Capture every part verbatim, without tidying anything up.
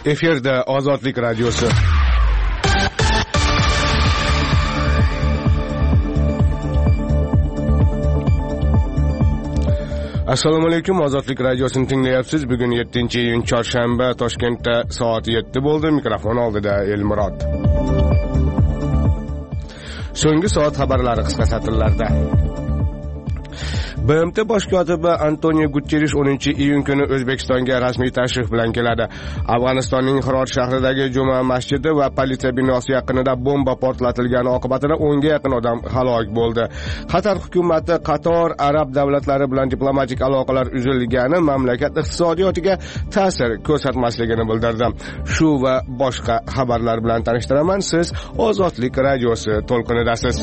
Efirda Ozodlik radiosi. Assalomu alaykum, Ozodlik radiosini tinglayapsiz. Bugun yettinchi iyun chorshanba, Toshkentda soat yetti bo'ldi. Mikrofon oldida Elmurod. So'nggi soat xabarlari qisqa satrlarda. B M T bosh kotibi Antonio Guterrish o'ninchi iyun kuni O'zbekistonga rasmiy tashrif bilan keladi. Afg'onistonning Hirot shahridagi Juma masjidi va politsiya binosi yaqinida bomba portlatilgani oqibatida o'nga yaqin odam halok bo'ldi. Qatar hukumati qator arab davlatlari bilan diplomatik aloqalar uzilgani mamlakat iqtisodiyotiga ta'sir ko'rsatmasligini bildirdi. Shu va boshqa xabarlar bilan tanishtiraman. Siz Ozodlik radiosi to'lqinidasiz.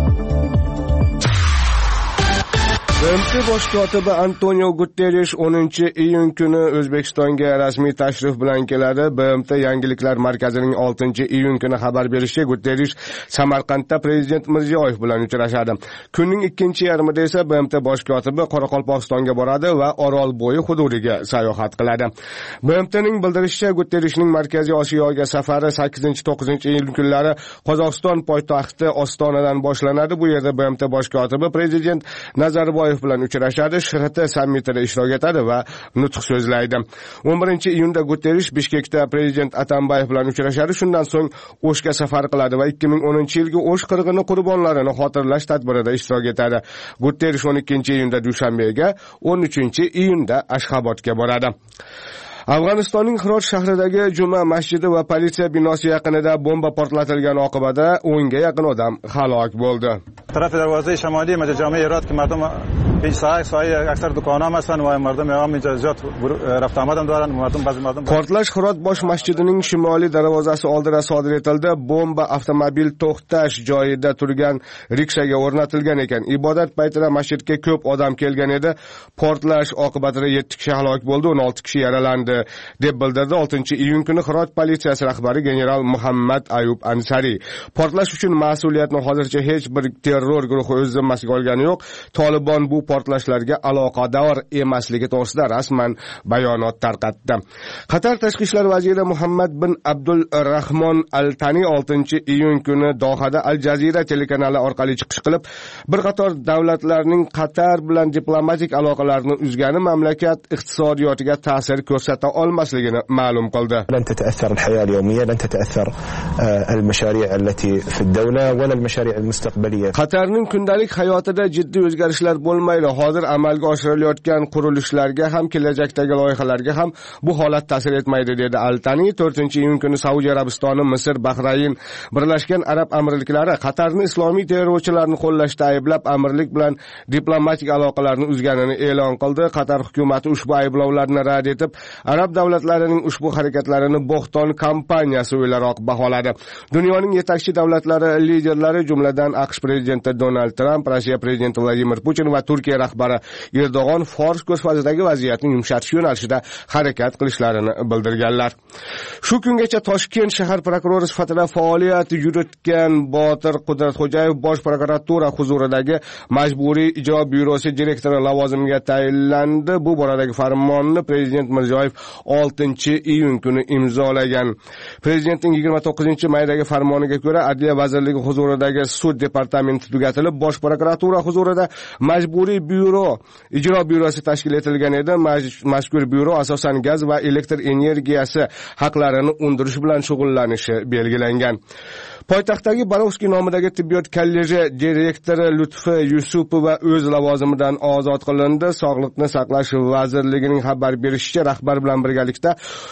B M T bosh kotibi Antonio Guterrish o'ninchi iyun kuni O'zbekistonga rasmiy tashrif bilan keladi. B M T yangiliklar markazining oltinchi iyun kuni xabar berishicha, Guterrish Samarqandda prezident Mirziyoyev bilan uchrashadi. Kunning ikkinchi yarmida esa B M T bosh kotibi Qoraqalpog'istonga boradi va Orolbo'yi hududiga sayohat qiladi. B M T'ning bildirishicha, Guterrishning Markaziy Osiyoga safari sakkizinchi to'qqizinchi iyun kunlari Qozog'iston poytaxti Ostonadan boshlanadi. Bu yerda B M T bosh kotibi prezident Nazarboyev bilan uchrashadi, S H T sammitida ishtirok etadi va nutq so'zlaydi. o'n birinchi iyunda Guterrish Bishkekda prezident Atambayev bilan uchrashadi. Shundan so'ng O'shga safar qiladi va ikki ming o'ninchi yilgi O'sh qirg'ini qurbonlarini xotirlash tadbirida ishtirok etadi. Guterrish o'n ikkinchi iyunda Dushanbega, o'n uchinchi iyunda Ashxobodga boradi. Afg'onistonning Hirot shahridagi Juma masjidi va politsiya binosi yaqinida bomba portlatilgani oqibatida o'nga yaqin odam halok bo'ldi. طرف دروازه شمالی مسجد جامع هرات که مردم پیش ساعت ساعت اکثر دکانا هستن و مردم هم اینجا زیاد رفت آمدن دارن. مردم بعضی مردم Portlash Hirot bosh masjidining shimoliy darvozasi oldida sodir etildi. Bomba avtomobil to'xtash joyida turgan rikshaga o'rnatilgan ekan. Ibodat paytida masjidga ko'p odam kelgan edi. Portlash oqibatida yetti kishi halok bo'ldi, o'n olti kishi yaralandi, deb bildirdi oltinchi iyun kuni Hirot politsiyasi rahbari general Muhammad Ayub Ansari. Portlash uchun mas'uliyatni hozircha hech bir terror guruhi o'z zimmasiga olgani yo'q. Tolibon bu portlashlarga aloqador emasligi to'g'risida rasman bayonot tarqatdi. Qatar tashqi ishlar vaziri Muhammad bin Abdul Rahmon Al-Tani oltinchi iyun kuni Dohada Al Jazeera telekanali orqali chiqish qilib, bir qator davlatlarning Qatar bilan diplomatik aloqalarini uzgani mamlakat iqtisodiyotiga ta'sir ko'rsata olmasligini ma'lum qildi. لن تتأثر الحياة اليومية، لن تتأثر المشاريع التي في الدولة ولا المشاريع المستقبلية. Qatarning kundalik hayotida jiddiy o'zgarishlar bo'lmaydi. Hozir amalga oshirilayotgan qurilishlarga ham, kelajakdagi loyihalarga ham bu holat ta'sir etmaydi, dedi Al-Tani. to'rtinchi iyun kuni Saudiya Arabistoni, Misr, Bahrayn, Birlashgan Arab Amirliklari Qatarni islomiy terrorchilarni qo'llashda ayblab, amirlik bilan diplomatik aloqalarni uzganini e'lon qildi. Qatar hukumatı ushbu ayblovlarni rad etib, arab davlatlarining ushbu harakatlarini bo'xton kampaniyasi o'ylaroq baholadi. Dunyoning yetakchi davlatlari liderlari, jumladan AQSh prezidenti Donald Trump, Rossiya prezidenti Vladimir Putin va Turkiya rahbari Erdo'g'on Fors ko'rfazidagi vaziyatni yumshatish yo'nalishida harakat qilishlarini bildirganlar. Shu kungacha Toshkent shahar prokurori sifatida faoliyat yuritgan Botir Qudratxo'jayev bosh prokuratura huzuridagi Majburiy ijro byurosi direktori lavozimiga tayinlandi. Bu boradagi farmonni prezident Mirziyoyev oltinchi iyun kuni imzolagan. Prezidentning yigirma to'qqizinchi maydagi farmoniga ko'ra Adliya vazirligi huzuridagi sud departamenti tugatilib, bosh prokuratura huzurida Majburiy byuro ijro byurosi tashkil etilgan edi. Mazkur byuro asosan gaz va elektr energiyasi haqlarini undirish bilan shug'ullanishi belgilangan. Poytaxtdagi Barovskiy nomidagi tibbiyot kolleji direktori Lutfi Yusupova o'z lavozimidan ozod qilindi. Sog'liqni saqlash vazirligining xabar berishicha, rahbar bilan birgalikda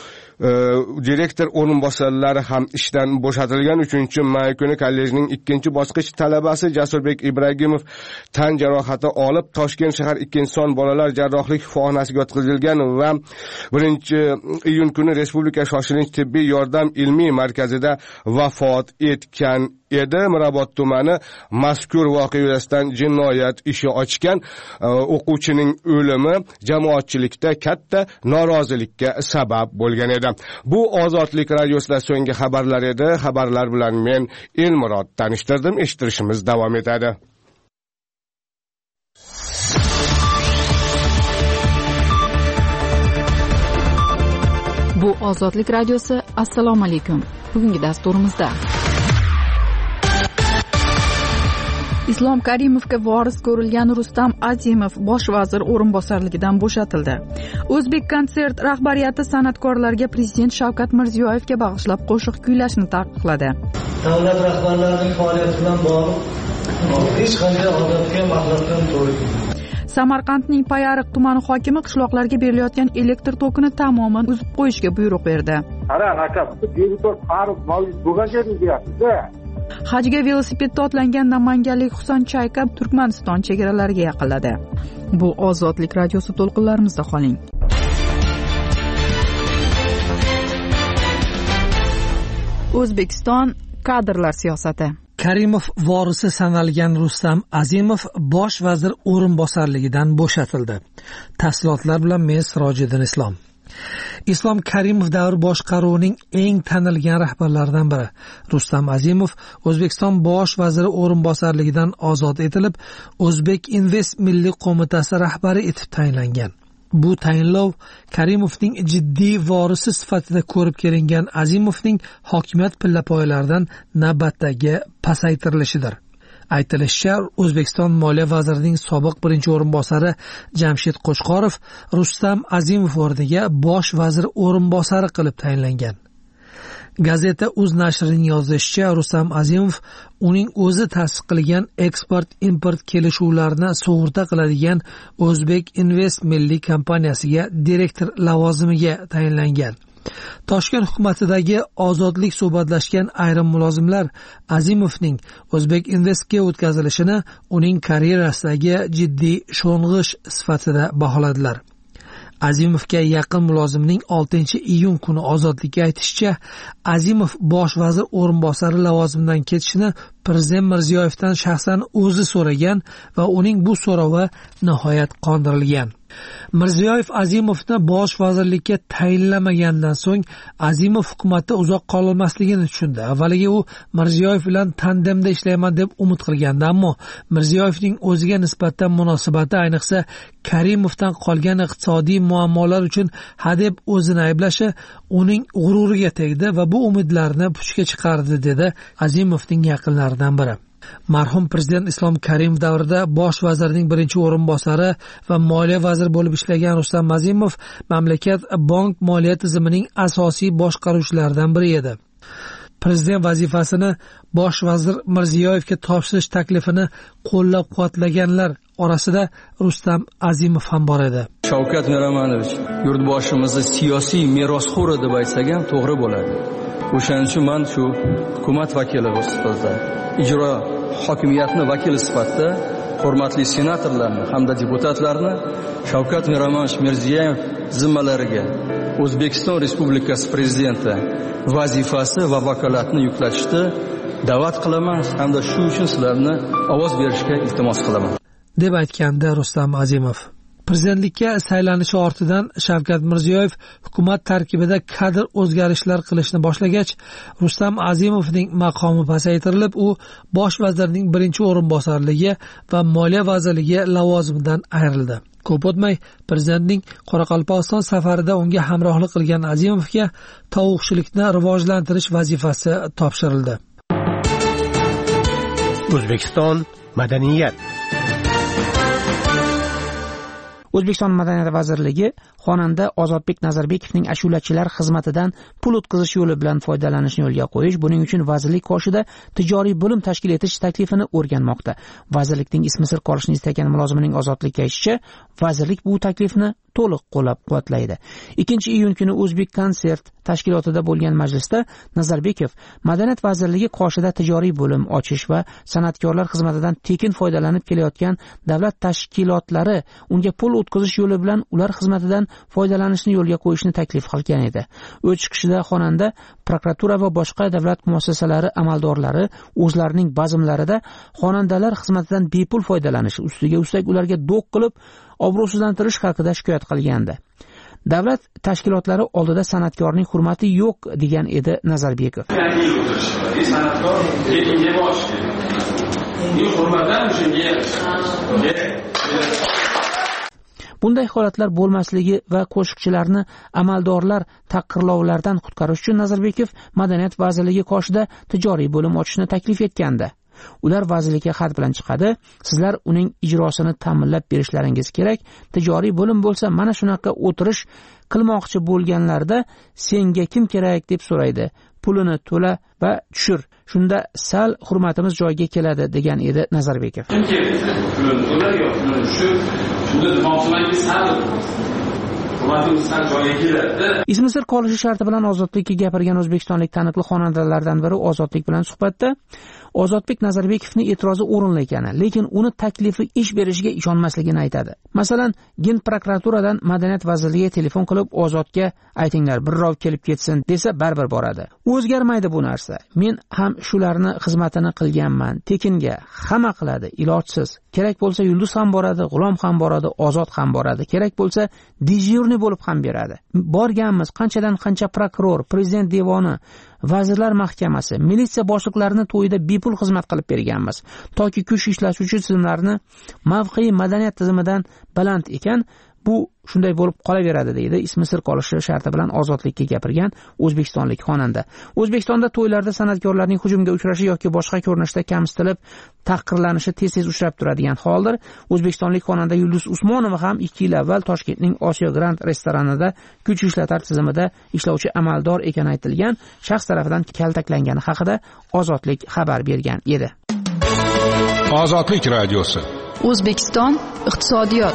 direktor o'rinbosarlari ham ishdan bo'shatilgan. uchinchi may kuni kollejning ikkinchi bosqich talabasi Jasurbek Ibragimov tan jarohati olib Toshkent shahar ikkinchi son bolalar jarrohlik shifoxonasiga yotqizilgan va birinchi iyun kuni Respublika shoshilinch tibbiy yordam ilmiy markazida vafot etgan edi. Mirobod tumani mazkur voqea yuzasidan jinoyat ishi ochgan. O'quvchining o'limi jamoatchilikda katta norozilikka sabab bo'lgan edi. Bu Ozodlik radiosida so'nggi xabarlar edi. Xabarlar bilan men Elmurod tanishtirdim. Eshittirishimiz davom etadi. Bu Ozodlik radiosi. Assalomu alaykum. Bugungi dasturimizda Islom Karimovga voris ko'rilgan Rustam Azimov bosh vazir o'rinbosarligidan bo'shatildi. O'zbek konsert rahbariyati san'atkorlarga prezident Shavkat Mirziyoyevga bag'ishlab qo'shiq kuylashni taqiqladi. Davlat rahbarlarining faoliyati bilan bog'liq hech qanday odatga maxluqdan to'g'ri kelmaydi. Samarqandning Payariq tumani hokimi qishloqlarga berilayotgan elektr tokini tamoman uzib qo'yishga buyruq berdi. Qara, aka, deputat Farruh mavjud bo'lgan yerda deyapsiz-da. Hajga velosipedda otlangan namanganlik Husan Chayka Turkmaniston chegaralariga yaqinladi. Bu Ozodlik radiosi to'lqinlarimizda qoling. O'zbekiston kadrlar siyosati. Karimov vorisi sanalgan Rustam Azimov bosh vazir o'rinbosarligidan bo'shatildi. Tafsilotlar bilan men Sirojiddin Islom. Islom Karimov davr boshqaruvining eng tanilgan rahbarlaridan biri Rustam Azimov O'zbekiston bosh vaziri o'rinbosarligidan ozod etilib, O'zbek Invest milliy qo'mitasi rahbari etib tayinlangan. Bu tayinlov Karimovning jiddiy vorisi sifatida ko'rib kelingan Azimovning hokimiyat pillapoyalaridan navbatdagi pasaytirilishidir. Aytilishicha, O'zbekiston Moliya vazirining sobiq birinchi o'rinbosari Jamshid Qo'chqorov Rustam Azimov o'rniga bosh vazir o'rinbosari qilib tayinlangan. Gazeta Uz nashrining yozishicha, Rustam Azimov uning o'zi ta'sis qilgan eksport-import kelishuvlarini sug'urta qiladigan O'zbek Invest milliy kompaniyasiga direktor lavozimiga tayinlangan. Toshkent hukumatidagi ozodlik suhbatlashgan ayrim mulozimlar Azimovning O'zbek Investga o'tkazilishini uning karyerasidagi jiddiy sho'ng'ish sifatida baholadilar. Azimovga yaqin mulozimning oltinchi iyun kuni ozodlikka aytishicha, Azimov bosh vazir o'rinbosari lavozimidan ketishini Prezident Mirziyoyevdan shaxsan o'zi so'ragan va uning bu so'rovi nihoyat qondirilgan. Mirziyoyev Azimovni bosh vazirlikka tayinlamagandan so'ng Azimov hukumatda uzoq qololmasligini tushundi. Avvaliga u Mirziyoyev bilan tandemda ishlayman deb umid qilgandi, ammo Mirziyoyevning o'ziga nisbatan munosabati, ayniqsa Karimovdan qolgan iqtisodiy muammolar uchun hadeb o'zini ayblashi uning g'ururiga tegdi va bu umidlarni puchga chiqardi, dedi Azimovning yaqinlaridan biri. Marhum prezident Islom Karimov davrida bosh vazirning birinchi o'rinbosari va moliya vaziri bo'lib ishlagan Rustam Azimov mamlakat bank moliya tizimining asosiy boshqaruvchilaridan biri edi. Prezident vazifasini bosh vazir Mirziyoyevga topshirish taklifini qo'llab-quvvatlaganlar orasida Rustam Azimov ham bor edi. Shavkat Miromonovich yurtboshimizni siyosiy merosxo'ri deb aytsak ham to'g'ri bo'ladi. O'shaning uchun men shu hukumat vakili sifatida, ijro hokimiyatni vakili sifatida hurmatli senatorlarni hamda deputatlarni Shavkat Miromonovich Mirziyoyev zimmalariga O'zbekiston Respublikasi prezidenti vazifasi va vakolatni yuklatishni da'vat qilaman hamda shu uchun sizlarni ovoz berishga iltimos qilaman, deb aytgandi Rustam Azimov. Prezidentlikka saylanishi ortidan Shavkat Mirziyoyev hukumat tarkibida kadr o'zgarishlar qilishni boshlagach, Rustam Azimovning maqomi pasaytirilib, u bosh vazirning birinchi o'rinbosarligi va moliya vazirligi lavozimidan ayrildi. Ko'p o'tmay prezidentning Qoraqalpog'iston safarida unga hamrohlik qilgan Azimovga tovuqchilikni rivojlantirish vazifasi topshirildi. O'zbekiston madaniyat. O'zbekiston Madaniyat vazirligi xonanda Ozodbek Nazarbekovning ashulachilar xizmatidan pul o'tkazish yo'li bilan foydalanishni yo'lga qo'yish, buning uchun vazirlik qoshida tijoriy bo'lim tashkil etish taklifini o'rganmoqda. Vazirlikning ismi sir qolishini istagan mulozimining Ozodlikka aytishicha, vazirlik bu taklifni to'liq qo'llab-quvvatlaydi. ikkinchi iyun kuni O'zbek konsert tashkilotida bo'lgan majlisda Nazarbekov Madaniyat vazirligi qoshida tijoriy bo'lim ochish va san'atkorlar xizmatidan tekin foydalanib kelayotgan davlat tashkilotlari unga pul o'tkazish yo'li bilan ular xizmatidan foydalanishni yo'lga qo'yishni taklif qilgan edi. O'z chiqishida xonanda prokuratura va boshqa davlat muassasalari amaldorlari o'zlarining bazmlarida xonandalar xizmatidan bepul foydalanish ustiga ustak ularga do'q qilib obro'sizlantirish haqida shikoyat qilgandi. Davlat tashkilotlari oldida san'atkorning hurmati yo'q degan edi Nazarbekov. San'atkor yetimga bosh. Bu hurmatdan shunga bunday holatlar bo'lmasligi va qo'shiqchilarni amaldorlar taqirlovlardan qutqarish uchun Nazarbekov Madaniyat vazirligi qoshida tijoriy bo'lim ochishni taklif etgandi. Ular vazirlikka xat bilan chiqadi, sizlar uning ijrosini ta'minlab berishlaringiz kerak, tijoriy bo'lim bo'lsa mana shunaqa o'tirish qilmoqchi bo'lganlarda senga kim kerak deb so'raydi. Pulini to'la va tushir. Shunda sal hurmatimiz joyiga keladi degan edi Nazarbekov. Kim kerak? Pulini to'la yo pulini tushir. Shunda demoqchimanki sal hurmatimiz sal joyiga keladi. Ismi sir qolishi sharti bilan Ozodlikka gapirgan o'zbekistonlik taniqli xonandalardan biri Ozodlik bilan suhbatda Ozodbek Nazarbekovning e'tirozi o'rinli ekani, lekin uni taklifi ish berishiga ishonmasligini aytadi. Masalan, Gen prokuraturadan Madaniyat vazirligiga telefon qilib Ozodga aytinglar, birrov kelib ketsin desa baribir boradi. O'zgarmaydi bu narsa. Men ham shularni xizmatini qilganman. Tekinga hamma qiladi, ilojsiz. Kerak bo'lsa Yulduz ham boradi, G'ulom ham boradi, Ozod ham boradi. Kerak bo'lsa dejurniy bo'lib ham beradi. Borganmiz, qanchadan qancha prokuror, prezident devoni, Vazirlar Mahkamasi, militsiya boshliqlarini to'yida bepul xizmat qilib berganmiz. Toki kuch ishlatuvchi tizimlarni mavqei madaniyat tizimidan baland ekan, bu shunday bo'lib qolaveradi deydi ismi sir qolishi sharti bilan Ozodlikka gapirgan o'zbekistonlik xonanda. O'zbekistonda to'ylarda san'atkorlarning hujumga uchrashi yoki boshqa ko'rinishda kamsitilib taqdirlanishi tez-tez uchrab turadigan holdir. O'zbekistonlik xonanda Yulduz Usmonova ham ikki yil avval Toshkentning Osiyo Grand restoranida kuch ishlatar tizimida ishlovchi amaldor ekani aytilgan shaxs tomonidan kaltaklangani haqida Ozodlik xabar bergan edi. Ozodlik radiosi. O'zbekiston iqtisodiyot.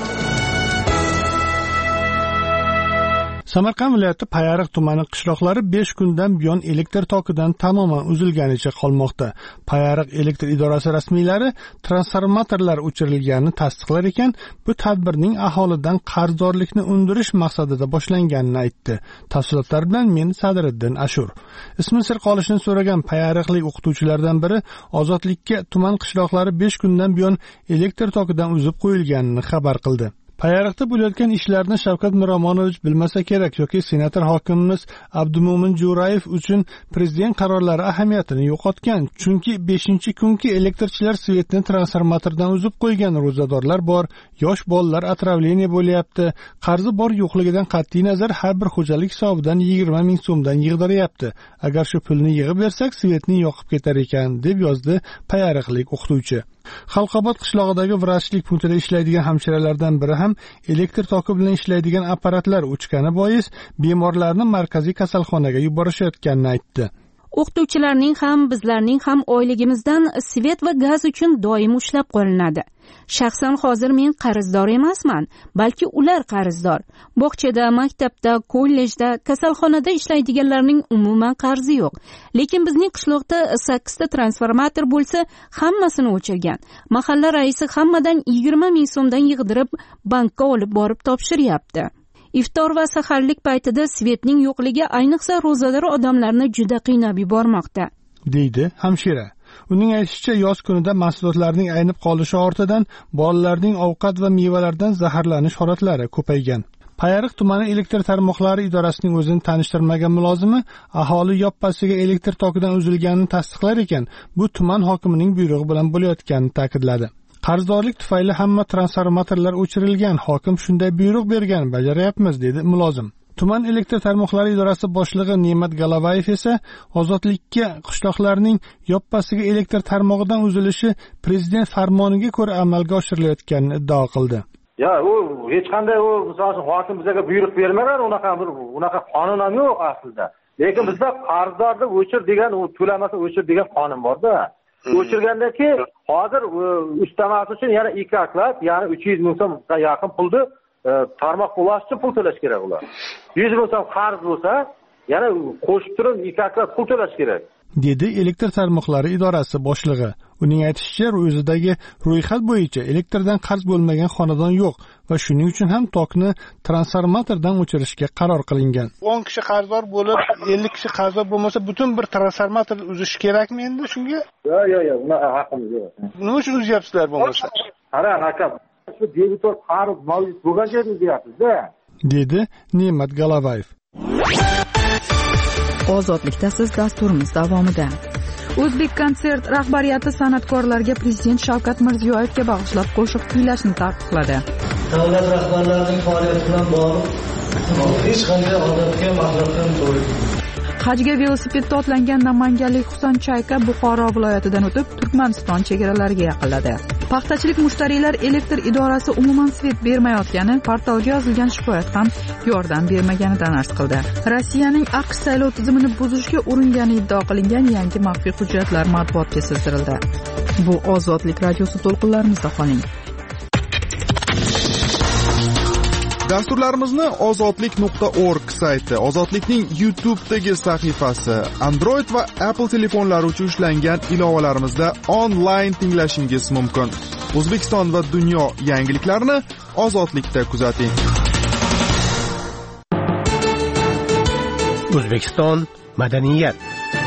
Samarqand viloyati Payariq tumani qishloqlari besh kundan buyon elektr tokidan tamoman uzilganicha qolmoqda. Payariq elektr idorasi rasmiylari transformatorlar o'chirilganini tasdiqlar ekan, bu tadbirning aholidan qarzdorlikni undirish maqsadida boshlanganini aytdi. Tafsilotlar bilan men Sadriddin Ashur. Ismi sir qolishini so'ragan payariqlik o'qituvchilardan biri Ozodlikka tuman qishloqlari besh kundan buyon elektr tokidan uzib qo'yilganini xabar qildi. Payariqda bo'layotgan ishlarni Shavkat Miromonovich bilmasa kerak yoki senator hokimimiz Abdumo'min Jo'rayev uchun prezident qarorlari ahamiyatini yo'qotgan. Chunki beshinchi kunki elektrchilar svetni transformatordan uzib qo'ygan, ro'zadorlar bor, yosh bolalar atravleniya bo'lyapti. Qarzi bor yo'qligidan qat'iy nazar har bir xo'jalik hisobidan yigirma ming so'mdan yig'diryapti. Agar shu pulni yig'ib bersak, svetni yoqib ketar ekan, deb yozdi payariqlik o'qituvchi. Xalqobod qishlog'idagi vrachlik punktida ishlaydigan hamshiralardan biri ham elektr toki bilan ishlaydigan apparatlar o'chgani bois bemorlarni markaziy kasalxonaga yuborishayotganini aytdi. O'qituvchilarning ham bizlarning ham oyligimizdan svet va gaz uchun doim ushlab qo'linadi. Shaxsan hozir men qarzdor emasman, balki ular qarzdor. Bog'chada, maktabda, kollejda, kasalxonada ishlaydiganlarning umuman qarzi yo'q. Lekin bizning qishloqda sakkizta transformator bo'lsa, hammasini o'chirgan. Mahalla raisi hammadan yigirma ming so'mdan yig'dirib bankka olib borib topshiryapti. Iftor va saharlik paytida svetning yo'qligi ayniqsa ro'zador odamlarni juda qiynab yubormoqda, deydi hamshira. Uning aytishicha, yoz kunida mahsulotlarning aynib qolishi ortidan bolalarning ovqat va mevalardan zaharlanish holatlari ko'paygan. Payariq tumani elektr tarmoqlari idorasining o'zini tanishtirmagan mulozimi aholi yoppasiga elektr tokidan uzilganini tasdiqlar ekan, bu tuman hokimining buyrug'i bilan bo'layotganini ta'kidladi. Qarzdorlik tufayli hamma transformatorlar o'chirilgan, hokim shunday buyruq bergan, bajaryapmiz, dedi mulozim. Tuman elektr tarmoqlari idorasi boshlig'i Ne'mat Galavayev esa Ozodlikka qishloqlarning yoppasiga elektr tarmog'idan uzilishi prezident farmoniga ko'ra amalga oshirilayotganini iddao qildi. Ya, u hech qanday u misol hokim bizga buyruq bermagan, unaqa bir unaqa qonun ham yo'q aslida. Lekin bizda qarzdorni o'chir degan, u to'lamasa o'chir degan qonun bor-da. O'chirgandan keyin hozir ustamasi uchun yana ikki oklad, ya'ni uch yuz ming so'mga yaqin pulni tarmoq bo'lash uchun pul to'lash kerak ular. yuz ming so'm qarz bo'lsa, yana qo'shib turib ikki oklad pul to'lash kerak, dedi elektr tarmoqlari idorasi boshlig'i. Uning aytishicha, o'zidagi ro'yxat bo'yicha elektrdan qarz bo'lmagan xonadon yo'q va shuning uchun ham tokni transformatordan o'chirishga qaror qilingan. o'n kishi qarzdor bo'lib, ellik kishi qarzdor bo'lmasa, butun bir transformator uzish kerakmi endi shunga? Yo'q, yo'q, yo'q, unaqa haqimiz yo'q. Nima uchun uzyapsizlar bo'lmasa? Qara, aka, shu deputat qarz mavjud bo'lgan yerda deyapsiz-da, dedi Ne'mat Galavayev. Ozodlikda siz dasturimiz davomida. O'zbek konsert rahbariyati san'atkorlarga prezident Shavkat Mirziyoyevga bag'ishlab qo'shiq kuylashni taqiqladi. davlat rahbarlarining faoliyati bilan bog'liq hech qanday odatga maxluqdan to'g'ri. Hajga velosipedda otlangan namanganlik Husan Chayka Buxoro viloyatidan o'tib Turkmaniston chegaralariga yaqinladi. Paxtachilik mushtariylar elektr idorasi umuman svet bermayotgani, portalga yozilgan shikoyat ham yordam bermaganidan arz qildi. Rossiyaning AQSh saylov tizimini buzishga uringani iddao qilingan yangi maxfiy hujjatlar matbuotga sizdirildi. Bu Ozodlik radiosi to'lqinlarimizda qoling. Dasturlarimizni ozodlik nuqta org sayti, Ozodlikning YouTube'dagi sahifasi, Android va Apple telefonlari uchun ishlangan ilovalarimizda onlayn tinglashingiz mumkin. O'zbekiston va dunyo yangiliklarini Ozodlikda kuzating. O'zbekiston madaniyat.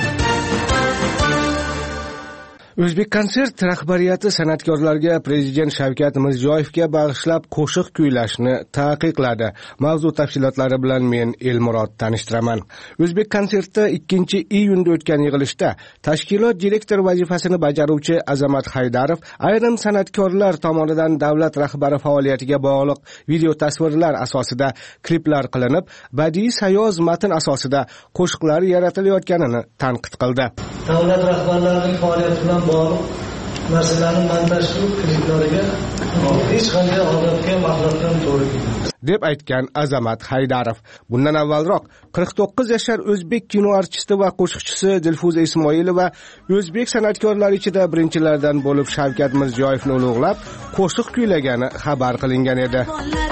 O'zbekkonsert rahbariyati san'atkorlarga Prezident Shavkat Mirziyoyevga bag'ishlab qo'shiq kuylashni taqiqladi. Mavzu tafsilotlari bilan men Elmurod tanishtiraman. O'zbekkonsertda ikkinchi iyunda o'tgan yig'ilishda tashkilot direktor vazifasini bajaruvchi Azamat Haydarov ayrim san'atkorlar tomonidan davlat rahbari faoliyatiga bog'liq video tasvirlar asosida kliplar qilinib, badiiy sayoz matn asosida qo'shiqlar yaratilayotganini tanqid qildi. Davlat rahbarlarining faoliyati bilan bog'liq narsalarni montaj qilib kliplariga hech qanday odatga maxluqdan to'g'ri deb aytgan Azamat Haydarov. Bundan avvalroq qirq to'qqiz yashar o'zbek kino artisti va qo'shiqchisi Dilfuza Ismoilova o'zbek san'atkorlari ichida birinchilardan bo'lib Shavkat Mirziyoyevni ulug'lab qo'shiq kuylagani xabar qilingan edi.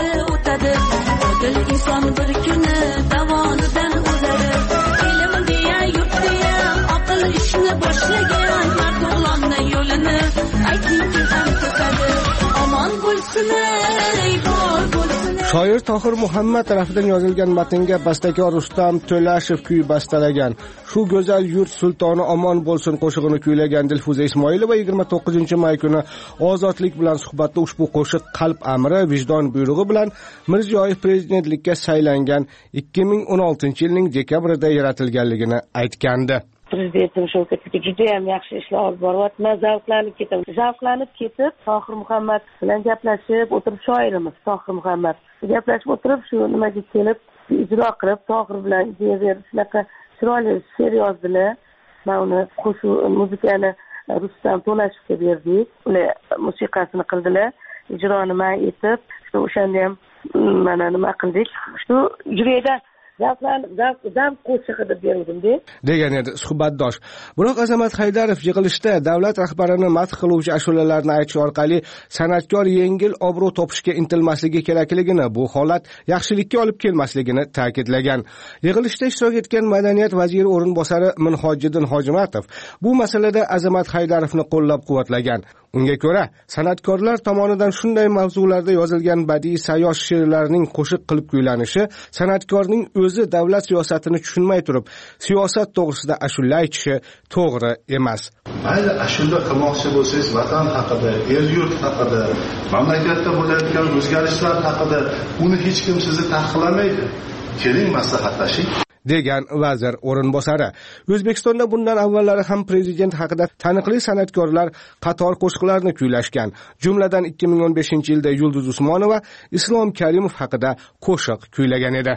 Inson bir kuni davonidan o'zadi. Ilm deya yurt deya aql ishni boshlagan mardonning yo'lini aytingki ham to'sadi. Omon bo'lsin ey bor bo'lsin. Shoir Tohir Muhammad tarafidan yozilgan matnga bastakor Rustam To'lashev kuy bastalagan. Shu go'zal yurt sultoni omon bo'lsin qo'shig'ini kuylagan Dilfuza Ismoilova yigirma to'qqizinchi may kuni Ozodlik bilan suhbatda ushbu qo'shiq qalb amri, vijdon buyrug'i bilan Mirziyoyev prezidentlikka saylangan ikki ming o'n oltinchi yilning dekabrida yaratilganligini aytgandi. Prezidentim Shavkat aka juda ham yaxshi ishlar olib boryapman. Zavqlanib ketdim. Zavqlanib ketib, Tohir Muhammad bilan gaplashib o'tirib, shoirimiz Tohir Muhammad gaplashib o'tirib, shu nimaga kelib ijro qilib, Tohir bilan ideya berib, shunaqa chiroyli she'r yozdilar. Men uni qo'shiq muzikani Rustam To'lashevga berdik. Ular musiqasini qildilar. Ijroni men etib, shu o'shanda ham mana nima qildik. Shu jurayda degan edi suhbatdosh. Biroq Azamat Haydarov yig'ilishda davlat rahbarini madh qiluvchi ashulalarni aytish orqali san'atkor yengil obro' topishga intilmasligi kerakligini, bu holat yaxshilikka olib kelmasligini ta'kidlagan. Yig'ilishda ishtirok etgan madaniyat vaziri o'rinbosari Minhojiddin Hojimatov bu masalada Azamat Haydarovni qo'llab-quvvatlagan. Unga ko'ra, san'atkorlar tomonidan shunday mavzularda yozilgan badiiy sayoz she'rlarning qo'shiq qilib kuylanishi san'atkorning o'zi davlat siyosatini tushunmay turib, siyosat to'g'risida ashula aytishi to'g'ri emas. Mayli ashula qilmoqchi bo'lsangiz, vatan haqida, el-yurt haqida, mamlakatda bo'layotgan o'zgarishlar haqida, uni hech kim sizni taqiqlamaydi. Keling maslahatlashing. degan vazir o'rinbosari. O'zbekistonda bundan avvallari ham prezident haqida taniqli san'atkorlar qator qo'shiqlarni kuylashgan. Jumladan ikki ming o'n beshinchi yilda Yulduz Usmonova Islom Karimov haqida qo'shiq kuylagan edi.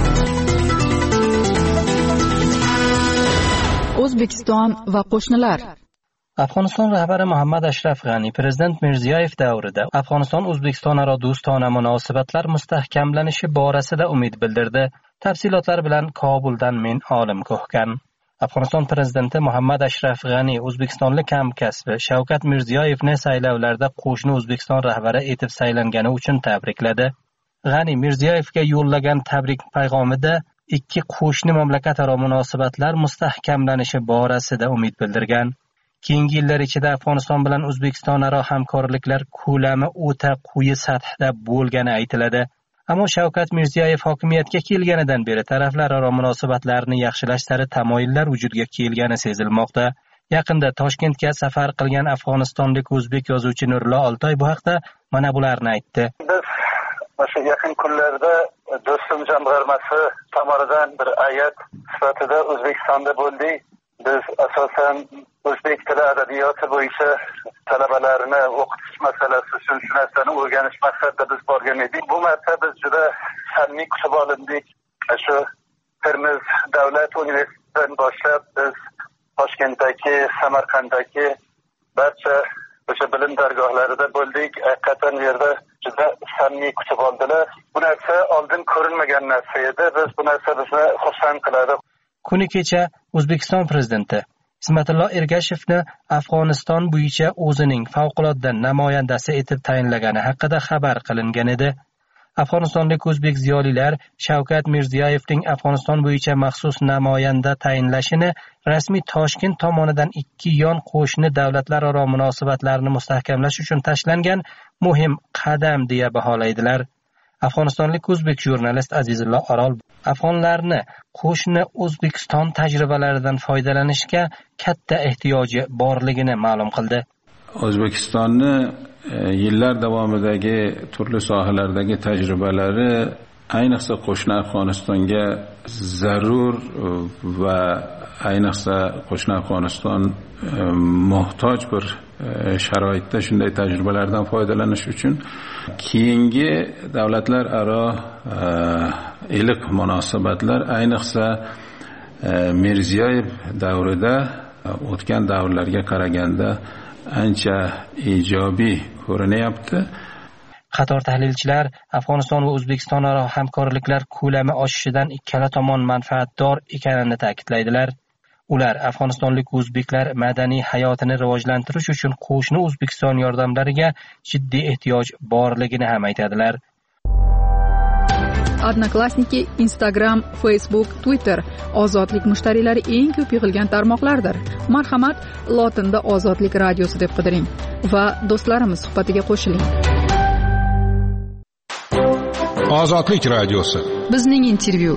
O'zbekiston va qo'shnilar. Afg'oniston rahbari Muhammad Ashraf G'ani prezident Mirziyoyev davrida Afg'oniston-O'zbekiston aro do'stona munosabatlar mustahkamlanishi borasida umid bildirdi. Tafsilotlar bilan Kobuldan men Olim Ko'hgan. Afg'oniston prezidenti Muhammad Ashraf G'ani o'zbekistonlik hamkasbi Shavkat Mirziyoyevni saylovlarda qo'shni O'zbekiston rahbari etib saylangani uchun tabrikladi. G'ani Mirziyoyevga yo'llagan tabrik payg'omida ikki qo'shni mamlakat aro munosabatlar mustahkamlanishi borasida umid bildirgan. Keyingi yillar ichida Afg'oniston bilan O'zbekiston aro hamkorliklar ko'lami o'ta quyi sathda bo'lgani aytiladi. Ammo Shavkat Mirziyoyev hokimiyatga kelganidan beri taraflararo munosabatlarni yaxshilash sari tamoyillar vujudga kelgani sezilmoqda. Yaqinda Toshkentga safar qilgan afg'onistonlik o'zbek yozuvchi Nurlo Oltoy bu haqda mana bularni aytdi. Biz o'sha yaqin kunlarda Do'stim jamg'armasi tomonidan bir ayat sifatida O'zbekistonda bo'ldik. biz asosan o'zbek tili adabiyoti bo'yicha talabalarni o'qitish masalasi uchun shu narsani o'rganish maqsadida biz borgan edik. Bu marta biz juda samimiy kutib olindik. Shu Termiz davlat universitetidan boshlab biz Toshkentdagi, Samarqanddagi barcha o'sha bilim dargohlarida bo'ldik. Haqiqatan bu yerda juda samimiy kutib oldilar. Bu narsa oldin ko'rilmagan narsa edi. Biz bu narsa bizni xursand qiladi. Kuni kecha O'zbekiston prezidenti Ismatullo Ergashevni Afg'oniston bo'yicha o'zining favqulodda namoyandasi etib tayinlagani haqida xabar qilingan edi. Afg'onistonlik o'zbek ziyolilar Shavkat Mirziyoyevning Afg'oniston bo'yicha maxsus namoyanda tayinlashini rasmiy Toshkent tomonidan ikki yon qo'shni davlatlararo munosabatlarni mustahkamlash uchun tashlangan muhim qadam deya baholaydilar. Afg'onistonlik o'zbek jurnalist Azizullo Orol afg'onlarni qo'shni O'zbekiston tajribalaridan foydalanishga katta ehtiyoji borligini ma'lum qildi. O'zbekistonni yillar davomidagi turli sohalardagi tajribalari ayniqsa qo'shni Afg'onistonga zarur va ayniqsa qo'shni Afg'oniston muhtoj bir sharoitda shunday tajribalardan foydalanish uchun keyingi davlatlararo iliq munosabatlar ayniqsa Mirziyoyev davrida o'tgan davrlarga qaraganda ancha ijobiy ko'rinyapti. Qator tahlilchilar Afg'oniston va O'zbekiston aro hamkorliklar ko'lami oshishidan ikkala tomon manfaatdor ekanini ta'kidlaydilar. Ular afg'onistonlik o'zbeklar madaniy hayotini rivojlantirish uchun qo'shni O'zbekiston yordamlariga jiddiy ehtiyoj borligini ham aytadilar. Odnoklassniki, Instagram, Facebook, Twitter ozodlik mushtariylari eng ko'p yig'ilgan tarmoqlardir. Marhamat, lotinda Ozodlik radiosi deb qidiring va do'stlarimiz suhbatiga qo'shiling. Ozodlik radiosi. Bizning intervyu.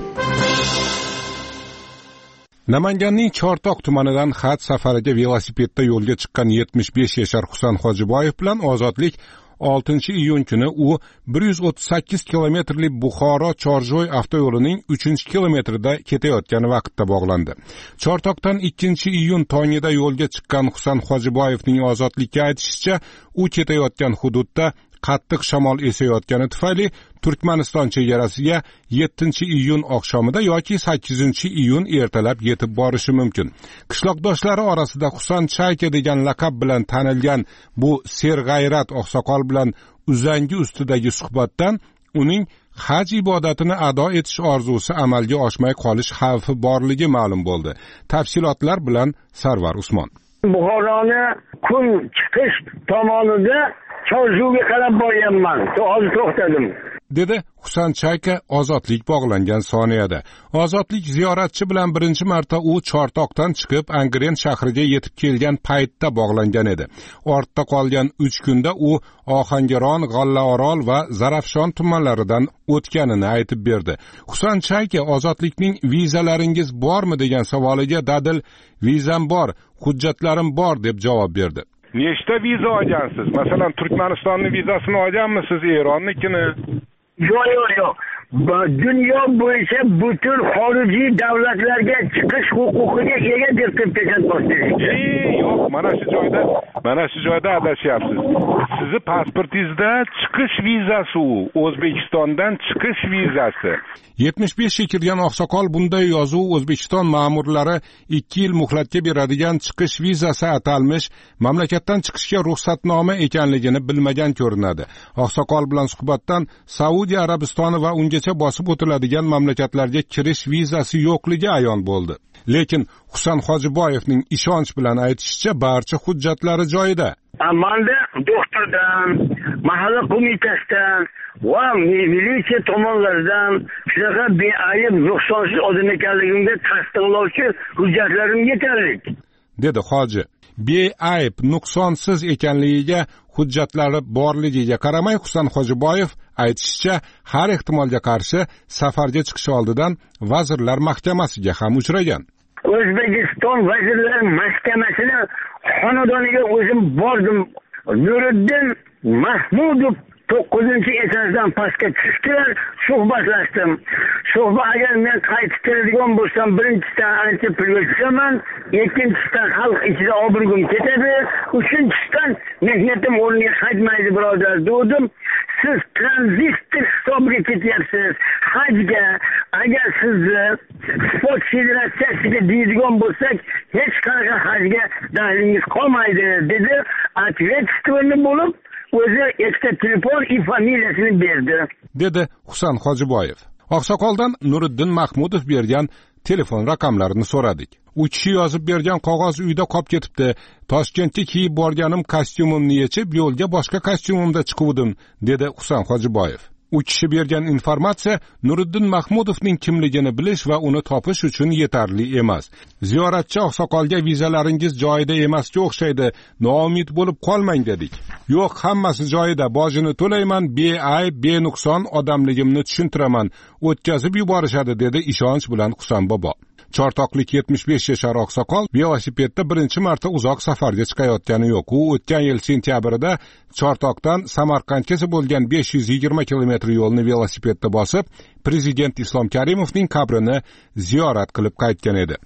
Namanganning Chortoq tumanidan xat safariga velosipedda yo'lga chiqqan yetmish besh yashar Husan Hojiboyev bilan Ozodlik oltinchi iyun kuni u bir yuz o'ttiz sakkiz kilometrlik Buxoro Chorjoy avtoyo'lining uchinchi kilometrida ketayotgan vaqtda bog'landi. Chortoqdan ikkinchi iyun tongida yo'lga chiqqan Husan Hojiboyevning Ozodlikka aytishicha, u ketayotgan hududda qattiq shamol esayotgani tufayli Turkmaniston chegarasiga yettinchi iyun oqshomida yoki sakkizinchi iyun ertalab yetib borishi mumkin. Qishloqdoshlari orasida Husan Chayka degan laqab bilan tanilgan bu serg'ayrat oqsoqol bilan uzangi ustidagi suhbatdan uning haj ibodatini ado etish orzusi amalga oshmay qolish xavfi borligi ma'lum bo'ldi. Tafsilotlar bilan Sarvar Usmon. Buxoroni kun chiqish tomonida Chorjoyga qarab borganman. Hozir to'xtadim. dedi Husan Chayka Ozodlik bog'langan soniyada. Ozodlik ziyoratchi bilan birinchi marta u Chortoqdan chiqib Angren shahriga yetib kelgan paytda bog'langan edi. Ortda qolgan uch kunda u Ohangaron, G'allaorol va Zarafshon tumanlaridan o'tganini aytib berdi. Husan Chayka Ozodlikning vizalaringiz bormi degan savoliga dadil vizam bor, hujjatlarim bor deb javob berdi. Nechta viza olgansiz? Masalan, Turkmanistonning vizasini olganmisiz, Eronnikini? Yo'q, yo'q, yo'q. Dunyo bo'yicha butun xorijiy davlatlarga chiqish huquqiga ega deb pechat bostirdik. Yo'q, mana shu joyda, mana shu joyda adashyapsiz. Sizni pasportingizda chiqish vizasi u, O'zbekistondan chiqish vizasi. yetmish besh ga kirgan oqsoqol bunday yozuv O'zbekiston ma'murlari ikki yil muhlatga beradigan chiqish vizasi atalmish mamlakatdan chiqishga ruxsatnoma ekanligini bilmagan ko'rinadi. Oqsoqol bilan suhbatdan Saudiya Arabistoni va ungacha bosib o'tiladigan mamlakatlarga kirish vizasi yo'qligi ayon bo'ldi. Lekin Husan Hojiboyevning ishonch bilan aytishicha, barcha hujjatlari joyida. Amanda doktordan, mahalla qo'mitasidan va militsiya tomonlaridan shunaqa beayb nuqsonsiz odam ekanligimga tasdiqlovchi hujjatlarim yetarli, dedi hoji. Beayb, nuqsonsiz ekanligiga hujjatlari borligiga qaramay Husan Hojiboyev aytishicha, har ehtimolga qarshi safarga chiqish oldidan Vazirlar Mahkamasiga ham uchragan. O'zbekiston Vazirlar Mahkamasining xonadoniga o'zim bordim. Nuriddin Mahmudov to'qqizinchi etajdan pastga tushdilar, suhbatlashdim. Suhbat agar men qaytib keladigan bo'lsam, birinchisidan ancha pulga tushaman, ikkinchisidan xalq ichida obro'yim ketadi, uchinchisidan mehnatim o'rniga qaytmaydi birodar dedim. Siz tranzit hisobiga ketyapsiz hajga. Agar sizni sport federatsiyasiga deydigan bo'lsak, hech qanaqa hajga dahlingiz qolmaydi dedi. Ответственный bo'lib o'zi ikkita telefon va familiyasini berdi, dedi Husan Hojiboyev. Oqsoqoldan Nuriddin Mahmudov bergan telefon raqamlarini so'radik. U kishi yozib bergan qog'oz uyda qolib ketibdi. Toshkentga kiyib borganim kostyumimni yechib, yo'lga boshqa kostyumimda chiquvdim, dedi Husan Hojiboyev. U kishi bergan informatsiya Nuriddin Mahmudovning kimligini bilish va uni topish uchun yetarli emas. Ziyoratchi oqsoqolga vizalaringiz joyida emasga o'xshaydi, noumid bo'lib qolmang dedik. Yo'q, hammasi joyida, bojini to'layman, beayb, benuqson odamligimni tushuntiraman, o'tkazib yuborishadi, dedi ishonch bilan Husan bobo. Chortoqlik yetmish besh yashar oqsoqol velosipedda birinchi marta uzoq safarga chiqayotgani yo'q. U o'tgan yil sentyabrda Chortoqdan Samarqandgacha bo'lgan besh yuz yigirma kilometr yo'lni velosipedda bosib, prezident Islom Karimovning qabrini ziyorat qilib qaytgan edi.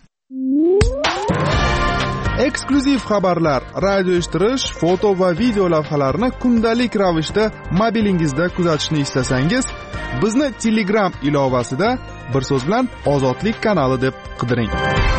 Eksklyuziv xabarlar, radio eshittirish, foto va video lavhalarni kundalik ravishda mobilingizda kuzatishni istasangiz, bizni Telegram ilovasida bir so'z bilan Ozodlik kanali deb qidiring.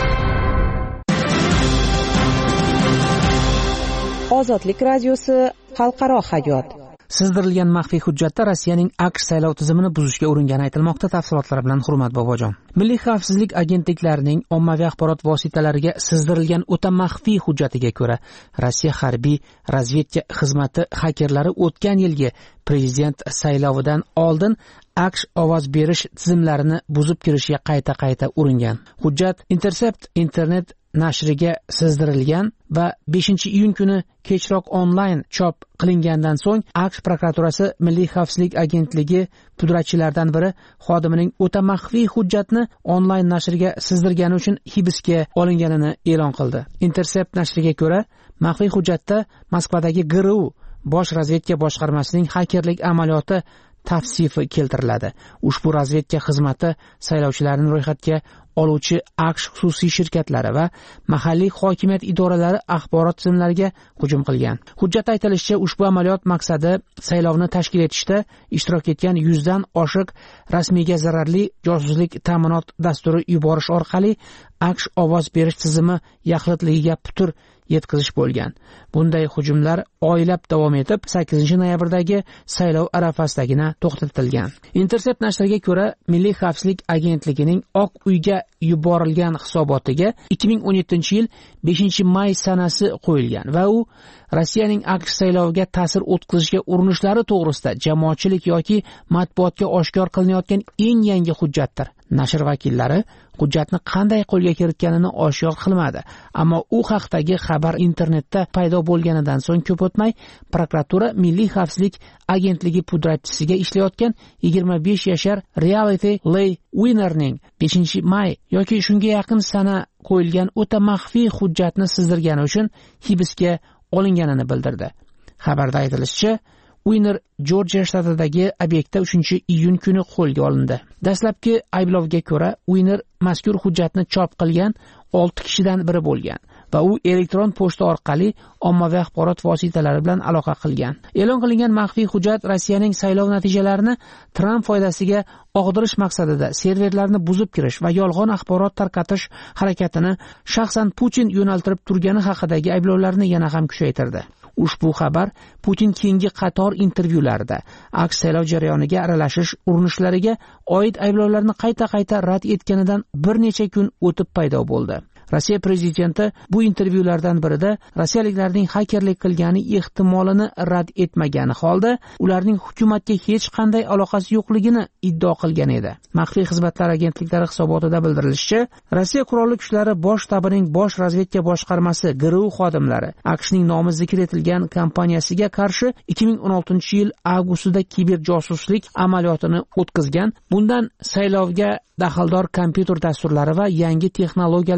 Ozodlik radiosi xalqaro hayot. Sizdirilgan maxfiy hujjatda Rossiyaning AQSh saylov tizimini buzishga uringani aytilmoqda. Tafsilotlar bilan Hurmat bobojon. Milliy xavfsizlik agentliklarining ommaviy axborot vositalariga sizdirilgan o'ta maxfiy hujjatiga ko'ra, Rossiya harbiy razvedka xizmati xakerlari o'tgan yilgi prezident saylovidan oldin AQSh ovoz berish tizimlarini buzib kirishga qayta-qayta uringan. Hujjat Intercept internet nashriga sizdirilgan va beshinchi iyun kuni kechroq onlayn chop qilingandan so'ng AQSh prokuraturasi Milliy xavfsizlik agentligi pudratchilaridan biri xodimining o'ta maxfiy hujjatni onlayn nashriga sizdirgani uchun hibsga olinganini e'lon qildi. Intercept nashriga ko'ra, maxfiy hujjatda Moskvadagi G R U bosh razvedka boshqarmasining xakerlik amaliyoti tavsifi keltiriladi. Ushbu razvedka xizmati saylovchilarni ro'yxatga oluvchi AQSh xususiy shirkatlari va mahalliy hokimiyat idoralari axborot tizimlariga hujum qilgan. Hujjatda aytilishicha, ushbu amaliyot maqsadi saylovni tashkil etishda ishtirok etgan yuzdan oshiq rasmiyga zararli josuslik ta'minot dasturi yuborish orqali AQSh ovoz berish tizimi yaxlitligiga putur yetkazish bo'lgan. Bunday hujumlar oylab davom etib, sakkizinchi noyabrdagi saylov arafasidagina to'xtatilgan. Intercept nashriga ko'ra, Milliy xavfsizlik agentligining Oq uyga yuborilgan hisobotiga ikki ming o'n yettinchi yil beshinchi may sanasi qo'yilgan va u Rossiyaning AQSh sayloviga ta'sir o'tkazishga urinishlari to'g'risida jamoatchilik yoki matbuotga oshkor qilinayotgan eng yangi hujjatdir. Nashr vakillari hujjatni qanday qo'lga kiritganini oshkor qilmadi, ammo u haqdagi xabar internetda paydo bo'lganidan so'ng ko'p o'tmay prokuratura Milliy xavfsizlik agentligi pudratchisiga ishlayotgan yigirma besh yashar Reality Lay Winnerning beshinchi may yoki shunga yaqin sana qo'yilgan o'ta maxfiy hujjatni sizdirgani uchun hibsga olinganini bildirdi. Xabarda aytilishicha, Winner Jorjiya shtatidagi obyektda uchinchi iyun kuni qo'lga olindi. Dastlabki ayblovga ko'ra, Winner mazkur hujjatni chop qilgan olti kishidan biri bo'lgan va u elektron pochta orqali ommaviy axborot vositalari bilan aloqa qilgan. E'lon qilingan maxfiy hujjat Rossiyaning saylov natijalarini Tramp foydasiga og'dirish maqsadida serverlarni buzib kirish va yolg'on axborot tarqatish harakatini shaxsan Putin yo'naltirib turgani haqidagi ayblovlarni yana ham kuchaytirdi. Ushbu xabar Putin keyingi qator intervyularida AQSh saylov jarayoniga aralashish urinishlariga oid ayblovlarni qayta-qayta rad etganidan bir necha kun o'tib paydo bo'ldi. Rossiya prezidenti bu intervyulardan birida rossiyaliklarning xakerlik qilgani ehtimolini rad etmagani holda ularning hukumatga hech qanday aloqasi yo'qligini iddao qilgan edi. Maxfiy xizmatlar agentliklari hisobotida bildirilishicha, Rossiya qurolli kuchlari bosh shtabining bosh razvedka boshqarmasi G R U xodimlari AQShning nomi zikr etilgan kompaniyasiga qarshi ikki ming o'n oltinchi yil avgustida kiberjosuslik amaliyotini o'tkazgan. Bundan saylovga daxldor kompyuter dasturlari va yangi texnologiyalarga oid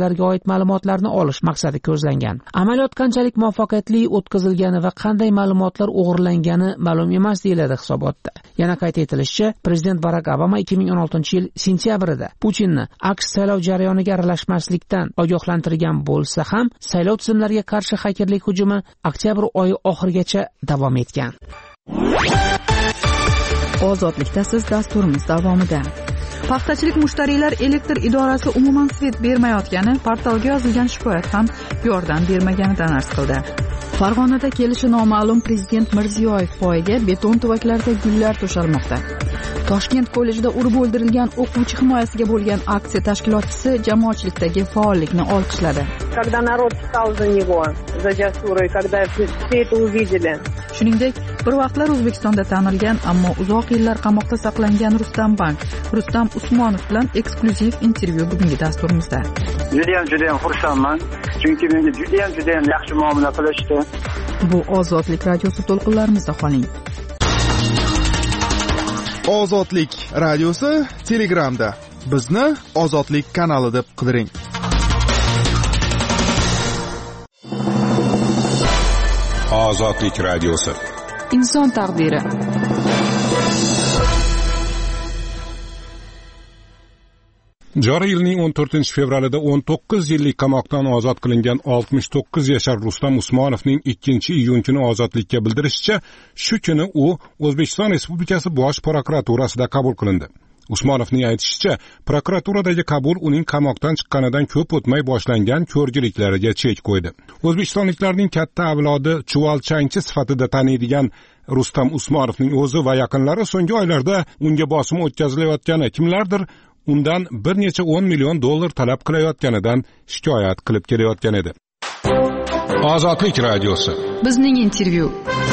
kerak ma'lumotlarni olish maqsadi ko'zlangan. Amaliyot qanchalik muvaffaqiyatli o'tkazilgani va qanday ma'lumotlar o'g'irlangani ma'lum emas deyiladi hisobotda. Yana qayd etilishicha, prezident Barak Obama ikki ming o'n oltinchi yil sentyabrida Putinni aks saylov jarayoniga aralashmaslikdan ogohlantirgan bo'lsa ham, saylov tizimlariga qarshi xakerlik hujumi oktyabr oyi oxirigacha davom etgan. Ozodlikda siz dasturimiz davomida. Paxtachilik mushtariylar elektr idorasi umuman svet bermayotgani portalga yozilgan shikoyat ham yordam bermaganidan arz qildi. Farg'onada kelishi noma'lum prezident Mirziyoyev poyiga beton tuvaklarda gullar to'shalmoqda. Toshkent kollejida urib o'ldirilgan o'quvchi himoyasiga bo'lgan aksiya tashkilotchisi jamoatchilikdagi faollikni olqishladi. Когда народ встал за него, за Jasura, и когда все это увидели. Shuningdek, bir vaqtlar O'zbekistonda tanilgan, ammo uzoq yillar qamoqda saqlangan Rustam Bank, Rustam Usmonov bilan eksklyuziv intervyu bugungi dasturimizda. Juda ham juda ham xursandman, chunki menga juda ham juda ham yaxshi muomala qilishdi. Bu Ozodlik radiosi to'lqinlarimizda qoling. Ozodlik radiosi Telegramda. Bizni Ozodlik kanali deb qidiring. Ozodlik radiosi. Inson taqdiri. Joriy yilning o'n to'rtinchi fevralida o'n to'qqiz yillik qamoqdan ozod qilingan oltmish to'qqiz yashar Rustam Usmonovning ikkinchi iyun kuni ozodlikka bildirishicha, shu kuni u O'zbekiston Respublikasi Bosh prokuraturasida qabul qilindi. Usmonovning aytishicha, prokuraturadagi qabul uning qamoqdan chiqqanidan ko'p o'tmay boshlangan ko'rgiliklariga chek qo'ydi. O'zbekistonliklarning katta avlodi chuvalchangchi sifatida taniydigan Rustam Usmonovning o'zi va yaqinlari so'nggi oylarda unga bosim o'tkazilayotgani, kimlardir undan bir necha o'n million dollar talab qilayotganidan shikoyat qilib kelayotgan edi. Ozodlik radiosi. Bizning intervyu.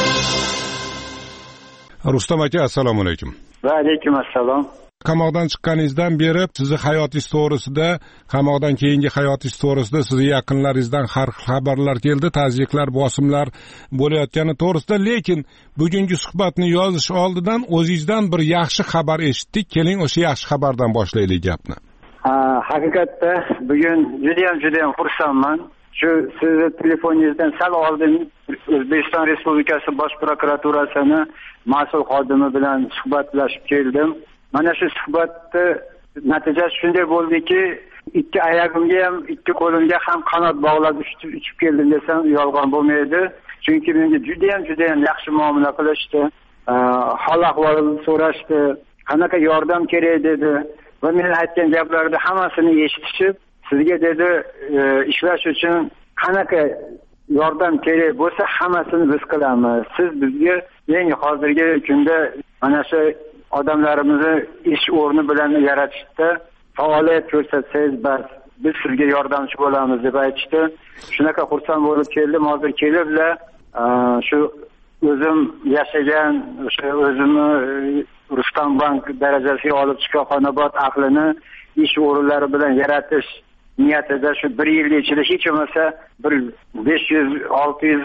Rustam aka, assalomu alaykum. Va alaykum assalom. Qamoqdan chiqqaningizdan beri sizni hayotingiz to'g'risida, qamoqdan keyingi hayotingiz to'g'risida sizni yaqinlaringizdan har xil xabarlar keldi, tazyiqlar, bosimlar bo'layotgani to'g'risida, lekin bugungi suhbatni yozish oldidan o'zingizdan bir yaxshi xabar eshitdik. Keling, o'sha yaxshi xabardan boshlaylik gapni. Ha, haqiqatda bugun juda ham juda ham xursandman. Shu sizni telefoningizdan sal oldin O'zbekiston Respublikasi Bosh prokuraturasining mas'ul xodimi bilan suhbatlashib keldim. Mana shu suhbatda natijasi shunday bo'ldiki, ikki oyog'imga ham, ikki qo'limga ham qanot bog'lab uchib keldim desam yolg'on bo'lmaydi. Chunki menga juda ham juda ham yaxshi muomala qilishdi. Hol ahvolni so'rashdi, qanaqa yordam kerak dedi va men aytgan gaplarni hammasini eshitishib, sizga dedi, ishlash uchun qanaqa yordam kerak bo'lsa hammasini biz qilamiz. Siz bizga eng hozirgi kunda mana shu odamlarimizni ish o'rni bilan yaratishda faoliyat ko'rsatsangiz bas, biz sizga yordamchi bo'lamiz deb aytishdi. Shunaqa xursand bo'lib keldim. Hozir keliblar shu o'zim yashagan, o'sha o'zimni Rustam Bank darajasiga olib chiqqan Xonobod ahlini ish o'rinlari bilan yaratish niyatida shu bir yil ichida hech bo'lmasa bir besh yuz olti yuz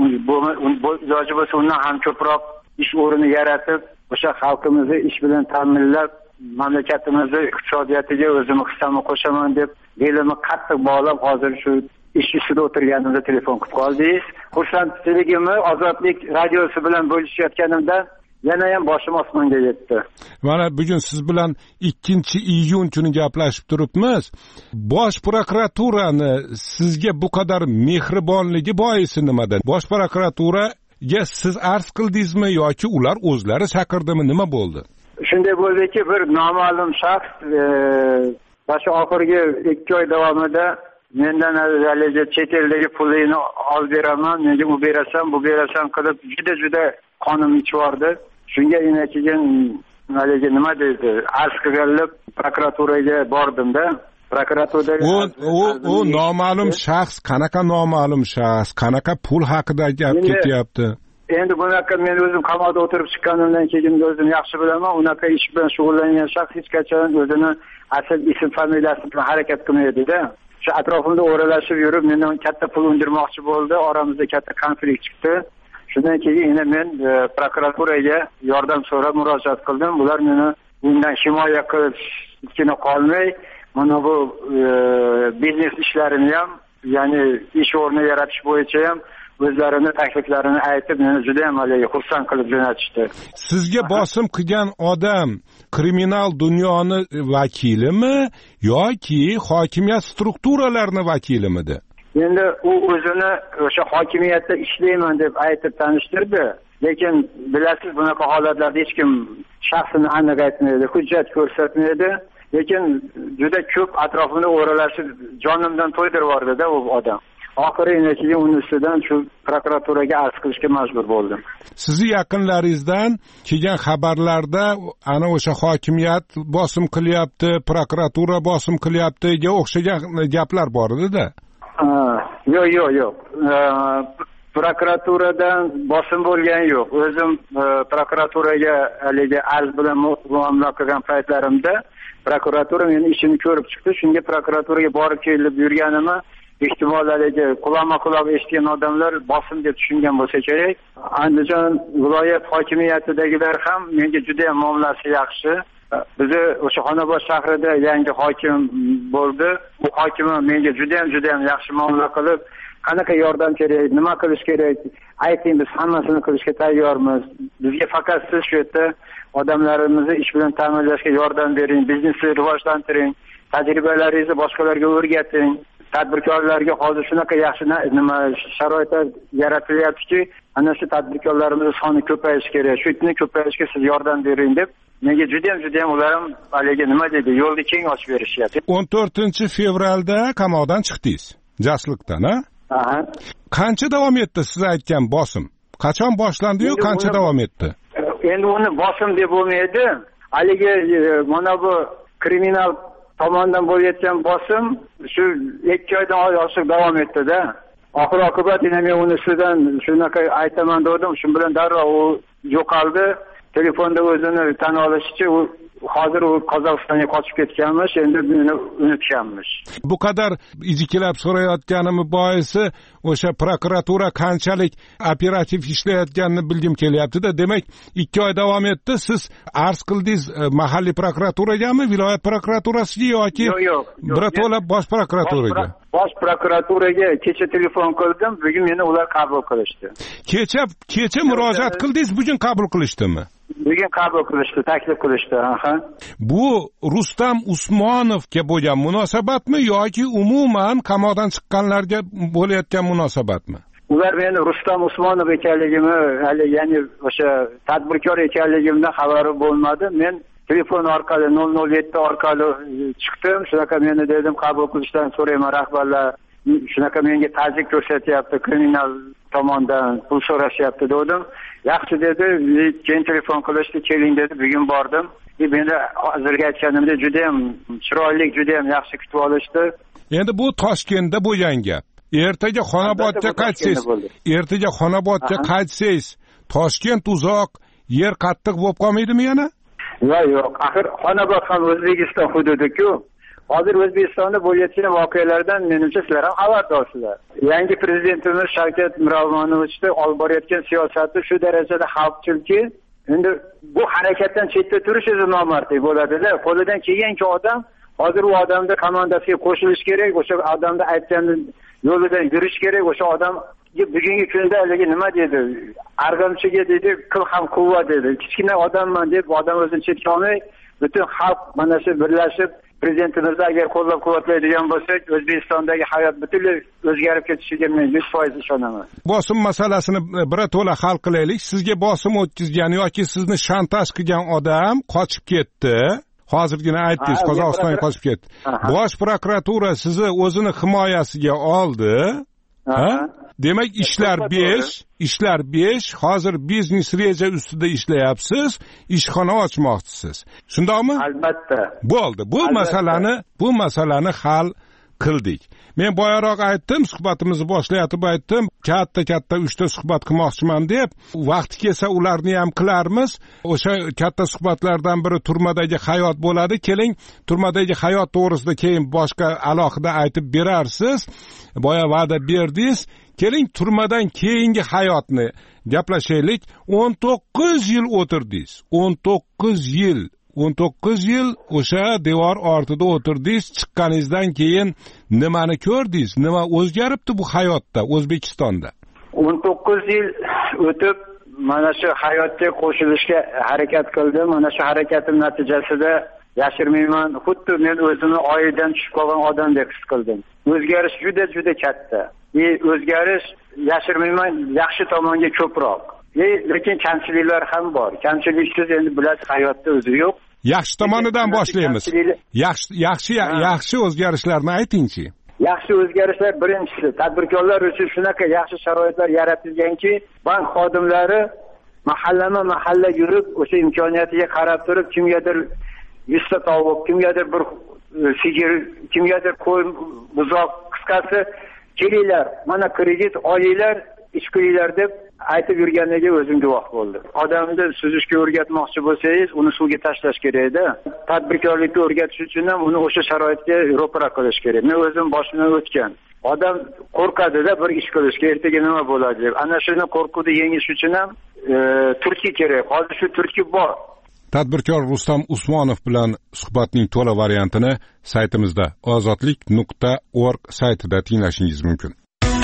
iloji bo'lsa undan ham ko'proq ish o'rini yaratib, o'sha xalqimizni ish bilan ta'minlab, mamlakatimizni iqtisodiyotiga o'zimni hissamni qo'shaman deb belimni qattiq bog'lab, hozir shu ish ustida o'tirganimda telefon qilib qoldingiz. Xursandchiligimni Ozodlik radiosi bilan bo'lishayotganimdan yana ham boshim osmonga yetdi. Mana bugun siz bilan ikkinchi iyun kuni gaplashib turibmiz. Bosh prokuraturani sizga bu qadar mehribonligi boisi nimada? Bosh prokuraturaga siz arz qildingizmi yoki ular o'zlari chaqirdimi, nima bo'ldi? Shunday bo'ldiki, bir noma'lum shaxs shu oxirgi ikki oy davomida mendan haligi chet eldagi pulingni olib beraman, menga u berasan, bu berasan qilib juda juda qonim ichvordi. Shunga yana keyin haligi nima deydi, arz qilib prokuraturaga bordimda. Prokuraturada u u u noma'lum shaxs, qanaqa noma'lum shaxs, qanaqa pul haqida gap ketyapti? Endi bunaqa men o'zim qamoqda o'tirib chiqqanimdan keyin o'zim yaxshi bilaman, unaqa ish bilan shug'ullangan shaxs hech qachon o'zini asl ism familiyasi bilan harakat qilmaydi-da. Shu atrofimda o'ralashib yurib, mendan katta pul undirmoqchi bo'ldi, oramizda katta konflikt chiqdi. Shundan keyin yana men prokuraturaga yordam so'rab murojaat qildim. Ular meni bundan himoya qilishgina qolmay, mana bu e, biznes ishlarini ham, ya'ni ish o'rni yaratish bo'yicha ham o'zlarini takliflarini aytib, meni juda ham haligi xursand qilib jo'natishdi. Sizga bosim qilgan odam kriminal dunyoni vakilimi yoki hokimiyat strukturalarini vakilimidi? Endi u o'zini o'sha hokimiyatda ishlayman deb aytib tanishtirdi, lekin bilasiz, bunaqa holatlarda hech kim shaxsini aniq aytmaydi, hujjat ko'rsatmaydi, lekin juda ko'p atrofini o'ralashib jonimdan to'ydirib yubordida u odam. Oxiri keyin uni ustidan shu prokuraturaga arz qilishga majbur bo'ldim. Sizni yaqinlaringizdan kelgan xabarlarda ana o'sha hokimiyat bosim qilyapti, prokuratura bosim qilyaptiga o'xshagan gaplar bor edi-da. Yo'q, yo'q, yo'q. Prokuraturadan bosim bo'lgani yo'q. O'zim prokuraturaga haligi arz bilan muomala qilgan paytlarimda prokuratura meni ishimni ko'rib chiqdi. Shunga prokuraturaga borib kelib yurganimni ehtimol haligi quloqma-quloq eshitgan odamlar bosim deb tushungan bo'lsa kerak. Andijon viloyat hokimiyatidagilar ham menga juda ham muomalasi yaxshi. Bizi o'sha Xonobod shahrida yangi hokim bo'ldi. Bu hokim menga juda ham juda ham yaxshi muomala qilib, qanaqa yordam kerak, nima qilish kerak, ayting, biz hammasini qilishga tayyormiz. Bizga faqat siz shu yerda odamlarimizni ish bilan ta'minlashga yordam bering, biznesni rivojlantiring, tajribalaringizni boshqalarga o'rgating. Tadbirkorlarga hozir shunaqa yaxshi nima sharoitlar yaratilyaptiki, ana shu tadbirkorlarimiz soni ko'payishi kerak. Shu itni ko'payishga siz yordam bering deb menga juda ham juda ham ular ham haligi nima deydi, yo'lni keng ochib berishyapti. o'n to'rtinchi fevralda qamoqdan chiqdingiz, jaslikdan, ha? Aha. Qancha davom etdi siz aytgan bosim? Qachon boshlandi-yu, qancha davom etdi? Endi uni bosim deb bo'lmaydi. Haligi mana bu kriminal tomonidan bo'layotgan bosim shu ikki oydan oshiq davom etdi-da. Oxir oqibat men uni ustidan shunaqa aytaman dedim, shu bilan darrov u yo'qoldi. Telefonda o'zini tan olishicha, u hozir u Qozog'istonga qochib ketganmish, endi meni unutganmish. Bu qadar ijikilab so'rayotganimi boisi o'sha prokuratura qanchalik operativ ishlayotganini bilgim kelyapti-da. Demak, ikki oy davom etdi. Siz arz qildingiz mahalliy prokuraturagami, viloyat prokuraturasiga yoki yo'q, yo'q. birato'la bosh prokuraturaga? Bosh prokuraturaga kecha telefon qildim, bugun meni ular qabul qilishdi. Kecha kecha murojaat qildingiz, bugun qabul qilishdimi? Bugun qabul qilishdi, taklif qilishdi, aha. Bu Rustam Usmonovga bo'lgan munosabatmi yoki umuman qamoqdan chiqqanlarga bo'layotgan munosabatmi? Ular meni Rustam Usmonov ekanligimni, hali ya'ni o'sha tadbirkor ekanligimdan xabari bo'lmadi. Men telefon orqali nol nol yetti orqali chiqdim. Shunaqa meni dedim, qabul qilishdan so'rayman rahbarlar. Shunaqa menga ta'zir ko'rsatyapti, kriminal tomondan pul so'rashyapti dedim. Yaxshi dedi, keyin telefon qilishdi, keling dedi, bugun bordim. Meni hozirga aytganimda juda ham chiroyli, juda ham yaxshi kutib olishdi. Endi bu Toshkentda bo'lgan gap. Ertaga Xonobodga qaytsangiz, ertaga Xonobodga qaytsangiz, Toshkent uzoq, yer qattiq bo'lib qolmaydimi yana? Yo'q, yo'q. Axir Xonobod ham O'zbekiston hududi-ku. Hozir O'zbekistonda bo'layotgan voqealardan menimcha sizlar ham xabardorsizlar. Yangi prezidentimiz Shavkat Miromonovichni olib borayotgan siyosati shu darajada xalqchilki, endi bu harakatdan chetda turish o'zi nomardlik bo'ladi-da. Qo'lidan kelganki odam hozir u odamni komandasiga qo'shilish kerak, o'sha odamni aytgan yo'lidan yurish kerak, o'sha odam bugungi kunda haligi nima dedi? Arg'amchiga dedi, qil ham quvvat dedi. Kichkina odamman deb odam o'zini chetga olmay, butun xalq mana shu birlashib prezidentimizni agar qo'llab-quvvatlaydigan bo'lsak, O'zbekistondagi hayot butunlay o'zgarib ketishiga men yuz foiz ishonaman. Bosim masalasini birato'la hal qilaylik. Sizga bosim o'tkazgan yoki sizni shantaj qilgan odam qochib ketdi. Hozirgina aytdingiz, Qozog'istonga qochib ketdi. Bosh prokuratura sizni o'zini himoyasiga oldi. Ha? Demak, ishlar besh, ishlar besh. Hozir biznes reja ustida ishlayapsiz, ishxona ochmoqchisiz. Shundaqmi? Albatta. Bo'ldi. Bu masalani, bu masalani hal qildik. Men boyaroq aytdim, suhbatimizni boshlayotib aytdim, katta-katta uchta suhbat qilmoqchiman deb, vaqti kelsa ularni ham qilarmiz. O'sha katta suhbatlardan biri turmadagi hayot bo'ladi. Keling, turmadagi hayot to'g'risida keyin boshqa alohida aytib berarsiz. Boya va'da berdingiz. Keling, turmadan keyingi hayotni gaplashaylik. o'n to'qqiz yil o'tirdingiz. o'n to'qqiz yil o'n to'qqiz yil o'sha devor ortida o'tirdingiz, chiqqaningizdan keyin nimani ko'rdingiz? Nima o'zgaribdi bu hayotda, O'zbekistonda? o'n to'qqiz yil o'tib mana shu hayotga qo'shilishga harakat qildim. Mana shu harakatim natijasida yashirmayman, xuddi men o'zimni oyidan tushib qolgan odamdek his qildim. O'zgarish juda juda katta. E, o'zgarish yashirmayman, yaxshi tomonga ko'proq. E, lekin kamchiliklar ham bor. Kamchiliksiz endi bilasiz hayotda o'zi yo'q. Yaxshi tomonidan boshlaymiz. Yaxshi yaxshi yaxshi o'zgarishlarni aytingchi. Yaxshi o'zgarishlar birinchisi tadbirkorlar uchun shunaqa yaxshi sharoitlar yaratilganki, bank xodimlari mahallama-mahalla yurib, o'sha imkoniyatiga qarab turib, kimgadir yuzta tovuq, kimgadir bir sigir, kimgadir qo'y, buzoq, qisqasi kelinglar, mana kredit olinglar, ish qilinglar deb aytib yurganiga o'zim guvoh bo'ldim. Odamni suzishga o'rgatmoqchi bo'lsangiz, uni suvga tashlash kerak-da. Tadbirkorlikka o'rgatish uchun ham uni o'sha sharoitga ro'para qilish kerak. Men o'zim boshimdan o'tgan. Odam qo'rqadi-da bir ish qilishga, ertaga nima bo'ladi deb. Ana shuni qo'rquvni yengish uchun ham e, turtki kerak. Hozir shu turtki bor. Tadbirkor Rustam Usmonov bilan suhbatning to'la variantini saytimizda ozodlik nuqta org saytida tinglashingiz mumkin.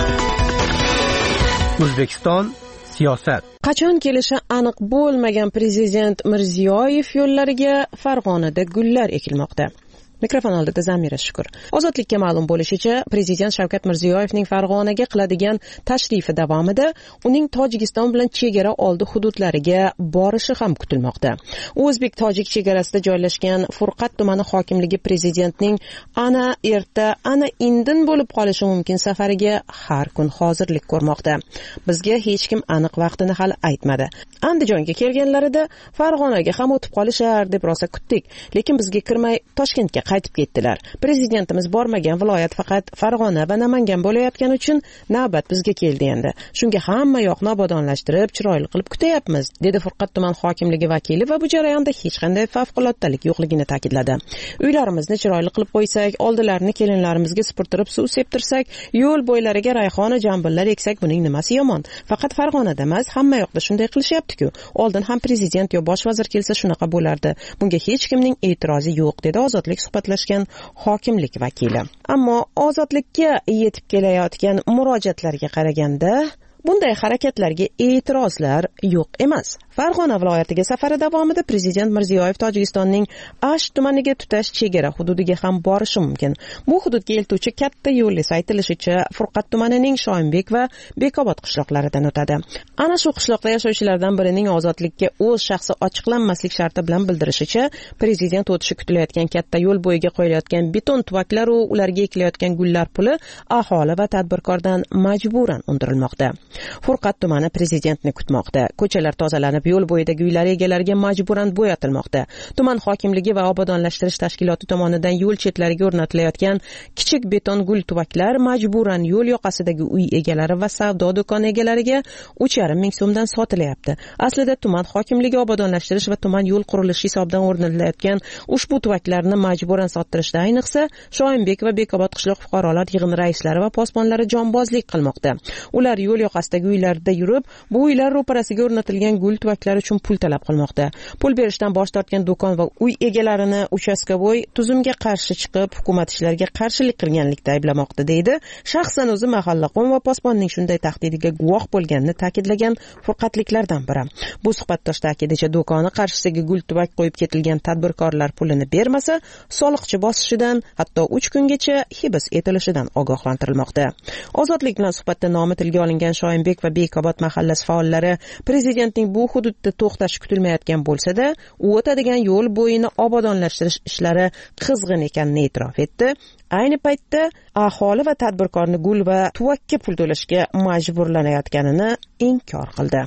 O'zbekiston siyosat. Qachon kelishi aniq bo'lmagan prezident Mirziyoyev yo'llariga Farg'onada gullar ekilmoqda. Mikrofon oldida Zamira Shukur. Ozodlikka ma'lum bo'lishicha, prezident Shavkat Mirziyoyevning Farg'onaga qiladigan tashrifi davomida uning Tojikiston bilan chegara oldi hududlariga borishi ham kutilmoqda. O'zbek-tojik chegarasida joylashgan Furqat tumani hokimligi prezidentning ana erta, ana indin bo'lib qolishi mumkin safariga har kun hozirlik ko'rmoqda. Bizga hech kim aniq vaqtini hali aytmadi. Andijonga kelganlarida Farg'onaga ham o'tib qolishar deb rosa kutdik, lekin bizga kirmay Toshkentga qaytib ketdilar. Prezidentimiz bormagan viloyat faqat Farg'ona va Namangan bo'layotgani uchun navbat bizga keldi endi. Shunga hamma yoqni obodonlashtirib, chiroyli qilib kutyapmiz, dedi Furqat tuman hokimligi vakili va bu jarayonda hech qanday favquloddalik yo'qligini ta'kidladi. Uylarimizni chiroyli qilib qo'ysak, oldilarini kelinlarimizga supurtirib suv septirsak, yo'l bo'ylariga rayhona jambillar eksak, buning nimasi yomon? Faqat Farg'onada emas, hamma yoqda shunday qilishyapti-ku. Oldin ham prezident yo bosh vazir kelsa shunaqa bo'lardi. Bunga hech kimning e'tirozi yo'q, dedi ozodlik suhbatlashgan hokimlik vakili. Ammo ozodlikka yetib kelayotgan murojaatlarga qaraganda bunday harakatlarga e'tirozlar yo'q emas. Farg'ona viloyatiga safari davomida prezident Mirziyoyev Tojikistonning Ash tumaniga tutash chegara hududiga ham borishi mumkin. Bu hududga eltuvchi katta yo'l esa aytilishicha Furqat tumanining Shoimbek va Bekobod qishloqlaridan o'tadi. Ana shu qishloqda yashovchilardan birining ozodlikka o'z shaxsi ochiqlanmaslik sharti bilan bildirishicha, prezident o'tishi kutilayotgan katta yo'l bo'yiga qo'yilayotgan beton tuvaklar va ularga ekilayotgan gullar puli aholi va tadbirkordan majburan undirilmoqda. Furqat tumani prezidentni kutmoqda. Ko'chalar tozalanib, yo'l bo'yidagi uylar egalariga majburan bo'yatilmoqda. Tuman hokimligi va obodonlashtirish tashkiloti tomonidan yo'l chetlariga o'rnatilayotgan kichik beton gul tuvaklar majburan yo'l yoqasidagi uy egalari va savdo do'koni egalariga uch yarim ming so'mdan sotilyapti. Aslida tuman hokimligi obodonlashtirish va tuman yo'l qurilishi hisobidan o'rnatilayotgan ushbu tuvaklarni majburan sottirishda ayniqsa Shoimbek va Bekobod qishloq fuqarolar yig'ini raislari va posbonlari jonbozlik qilmoqda. Ular yo'l yoqasidagi uylarda yurib, bu uylar ro'parasiga o'rnatilgan gul tuvaklari uchun pul talab qilmoqda. Pul berishdan bosh tortgan do'kon va uy egalarini uchastkovoy tuzumga qarshi chiqib, hukumat ishlariga qarshilik qilganlikda ayblamoqda, deydi shaxsan o'zi mahallaqon va posbonning shunday tahdidiga guvoh bo'lganini ta'kidlagan furqatliklardan biri. Bu suhbatdosh ta'kidicha do'koni qarshisiga gul tuvak qo'yib ketilgan tadbirkorlar pulini bermasa, soliqchi bosishidan, hatto uch kungacha hibs etilishidan ogohlantirilmoqda. Ozodlik bilan suhbatda nomi tilga olingan Shoimbek va Bekobod mahallasi faollari prezidentning bu hududda to'xtashi kutilmayotgan bo'lsa-da, u o'tadigan yo'l bo'yini obodonlashtirish ishlari qizg'in ekanini e'tirof etdi. Ayni paytda aholi va tadbirkorni gul va tuvakka pul to'lashga majburlanayotganini inkor qildi.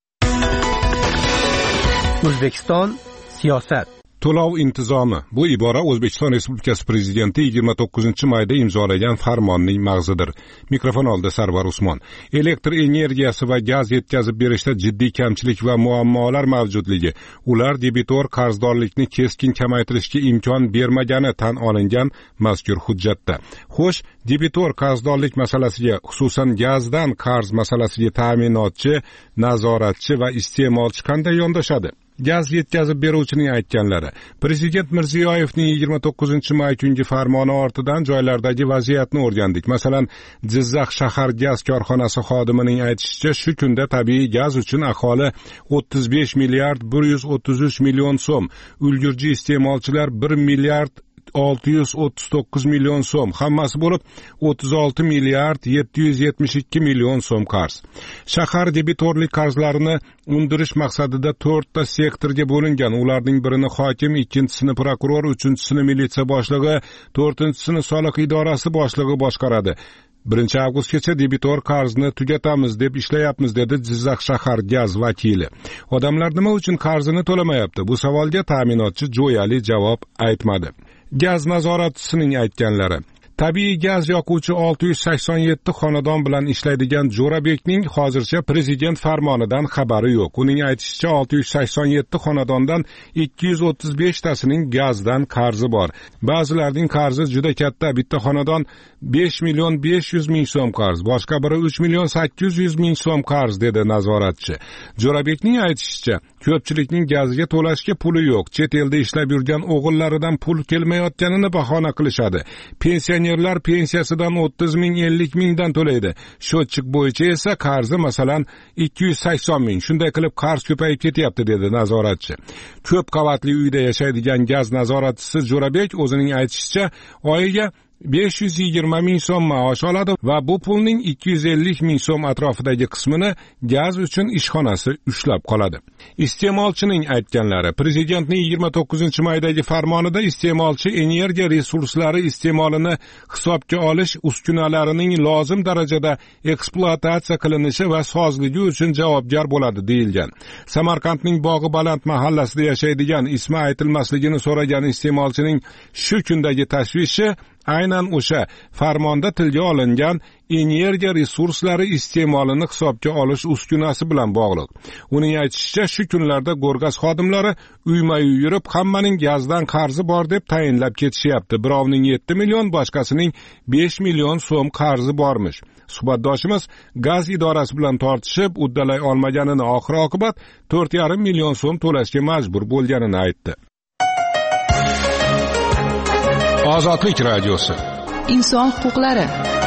O'zbekiston siyosat. To'lov intizomi. Bu ibora O'zbekiston Respublikasi Prezidenti yigirma to'qqizinchi mayda imzolagan farmonning mag'zidir. Mikrofon oldida Sarvar Usmon. Elektr energiyasi va gaz yetkazib berishda jiddiy kamchilik va muammolar mavjudligi, ular debitor qarzdorlikni keskin kamaytirishga imkon bermagani tan olingan mazkur hujjatda. Xo'sh, debitor qarzdorlik masalasiga, xususan gazdan qarz masalasiga ta'minotchi, nazoratchi va iste'molchi qanday yondashadi? gaz yetkazib beruvchining aytganlari. Prezident Mirziyoyevning yigirma to'qqizinchi may kungi farmoni ortidan joylardagi vaziyatni o'rgandik. Masalan, Jizzax shahar gaz korxonasi xodimining aytishicha, shu kunda tabiiy gaz uchun aholi o'ttiz besh milliard bir yuz o'ttiz uch million so'm, ulgurji iste'molchilar bir milliard olti yuz o'ttiz to'qqiz million so'm, hammasi bo'lib o'ttiz olti milliard yetti yuz yetmish ikki million so'm qarz. Shahar debitorlik qarzlarini undirish maqsadida to'rtta sektorga bo'lingan. Ularning birini hokim, ikkinchisini prokuror, uchinchisini militsiya boshlig'i, to'rtinchisini soliq idorasi boshlig'i boshqaradi. birinchi avgustgacha debitor qarzni tugatamiz deb ishlayapmiz, dedi Jizzax shahar gaz vakili. Odamlar nima uchun qarzini to'lamayapti? Bu savolga ta'minotchi jo'yali javob aytmadi. Gaz nazoratchisining aytganlari. Tabiiy gaz yoquvchi olti yuz sakson yetti xonadon bilan ishlaydigan Jo'rabekning hozircha prezident farmonidan xabari yo'q. Uning aytishicha, olti yuz sakson yetti xonadondan ikki yuz o'ttiz besh tasining gazdan qarzi bor. Ba'zilarning qarzi juda katta. Bitta xonadon besh million besh yuz ming so'm qarz, boshqa biri uch million sakkiz yuz ming so'm qarz, dedi nazoratchi. Jo'rabekning aytishicha, ko'pchilikning gazga to'lashga puli yo'q. Chet elda ishlab yurgan o'g'illaridan pul kelmayotganini bahona qilishadi. Pensionerlar pensiyasidan o'ttiz ming ellik mingdan to'laydi. Shotchiq bo'yicha esa qarzi masalan ikki yuz sakson ming. Shunday qilib qarz ko'payib ketyapti, dedi nazoratchi. Ko'p qavatli uyda yashaydigan gaz nazoratchisi Jo'rabek o'zining aytishicha, oyiga besh yuz yigirma ming so'm maosh oladi va bu pulning ikki yuz ellik ming so'm atrofidagi qismini gaz uchun ishxonasi ushlab qoladi. Iste'molchining aytganlari. Prezidentning yigirma to'qqizinchi maydagi farmonida iste'molchi energiya resurslari iste'molini hisobga olish uskunalarining lozim darajada ekspluatatsiya qilinishi va sozligi uchun javobgar bo'ladi, deyilgan. Samarqandning Bog'i Baland mahallasida yashaydigan, ismi aytilmasligini so'ragan iste'molchining shu kundagi tashvishi aynan o'sha farmonda tilga olingan energiya resurslari iste'molini hisobga olish uskunasi bilan bog'liq. Uning aytishicha, shu kunlarda Go'rgaz xodimlari uyma-uy yurib, hammaning gazdan qarzi bor deb tayinlab ketishyapti. Birovning yetti million, boshqasining besh million so'm qarzi bormish. Suhbatdoshimiz gaz idorasi bilan tortishib, uddalay olmaganini, oxir oqibat to'rt yarim million so'm to'lashga majbur bo'lganini aytdi. Ozodlik radiosi. Inson huquqlari.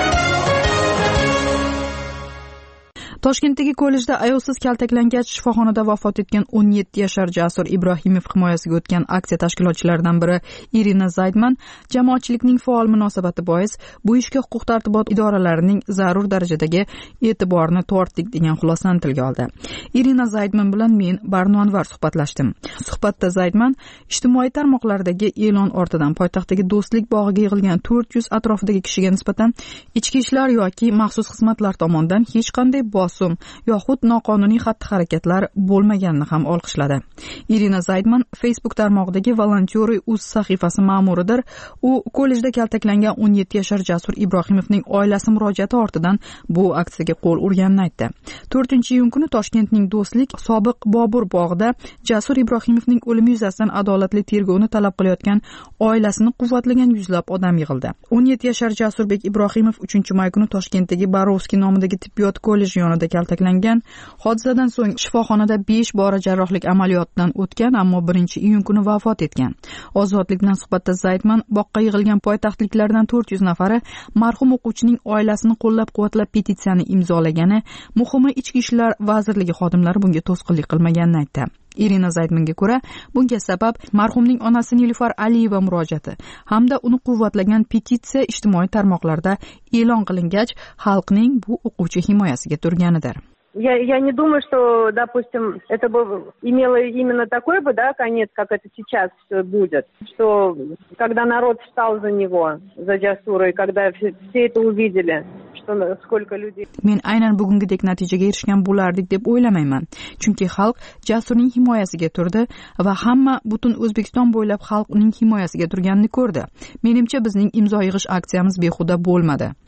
Toshkentdagi kollejda ayovsiz kaltaklangach shifoxonada vafot etgan o'n yetti yashar Jasur Ibrohimov himoyasiga o'tgan aksiya tashkilotchilaridan biri Irina Zaydman jamoatchilikning faol munosabati bois bu ishga huquq-tartibot idoralarining zarur darajadagi e'tiborini tortdik degan xulosani tilga oldi. Irina Zaydman bilan men Barno Anvar suhbatlashdim. Suhbatda Zaydman ijtimoiy tarmoqlardagi e'lon ortidan poytaxtdagi Do'stlik bog'iga yig'ilgan to'rt yuz atrofidagi kishiga nisbatan ichki ishlar yoki maxsus xizmatlar tomonidan hech qanday bosum yoxud noqonuniy xatti-harakatlar bo'lmaganini ham olqishladi. Irina Zaydman Facebook tarmog'idagi Volontyori uz sahifasi ma'muridir. U kollejda kaltaklangan o'n yetti yashar Jasur Ibrohimovning oilasi murojaati ortidan bu aksiyaga qo'l urganini aytdi. to'rtinchi iyun kuni Toshkentning Do'stlik sobiq Bobur bog'ida Jasur Ibrohimovning o'limi yuzasidan adolatli tergovni talab qilayotgan oilasini quvvatlagan yuzlab odam yig'ildi. o'n yetti yashar Jasurbek Ibrohimov uchinchi may kuni Toshkentdagi Barovskiy nomidagi tibbiyot kolleji yonida kaltaklangan. Hodisadan so'ng shifoxonada besh bora jarrohlik amaliyotidan o'tgan, ammo birinchi iyun kuni vafot etgan. Ozodlik bilan suhbatda Zaydman boqqa yig'ilgan poytaxtliklardan to'rt yuz nafari marhum o'quvchining oilasini qo'llab-quvvatlab petitsiyani imzolagani, muhimi ichki ishlar vazirligi xodimlari bunga to'sqinlik qilmaganini aytdi. Irina Zaydmanga ko'ra, bunga sabab marhumning onasi Nilufar Aliyeva murojaati hamda uni quvvatlagan petitsiya ijtimoiy tarmoqlarda e'lon qilingach, xalqning bu o'quvchi himoyasiga turganidir. Я, я не думаю, что, допустим, это бы имело именно такой бы, да, конец, как это сейчас все будет. Что когда народ встал за него, за Jasura, и когда все, все это увидели, что сколько людей... Men aynan bugungidek natijaga erishgan bo'lardik deb o'ylamayman. Chunki xalq Jasurning himoyasiga turdi va hamma butun O'zbekiston bo'ylab xalq uning himoyasiga turganini ko'rdi. Menimcha bizning imzo yig'ish aksiyamiz behuda bo'lmadi.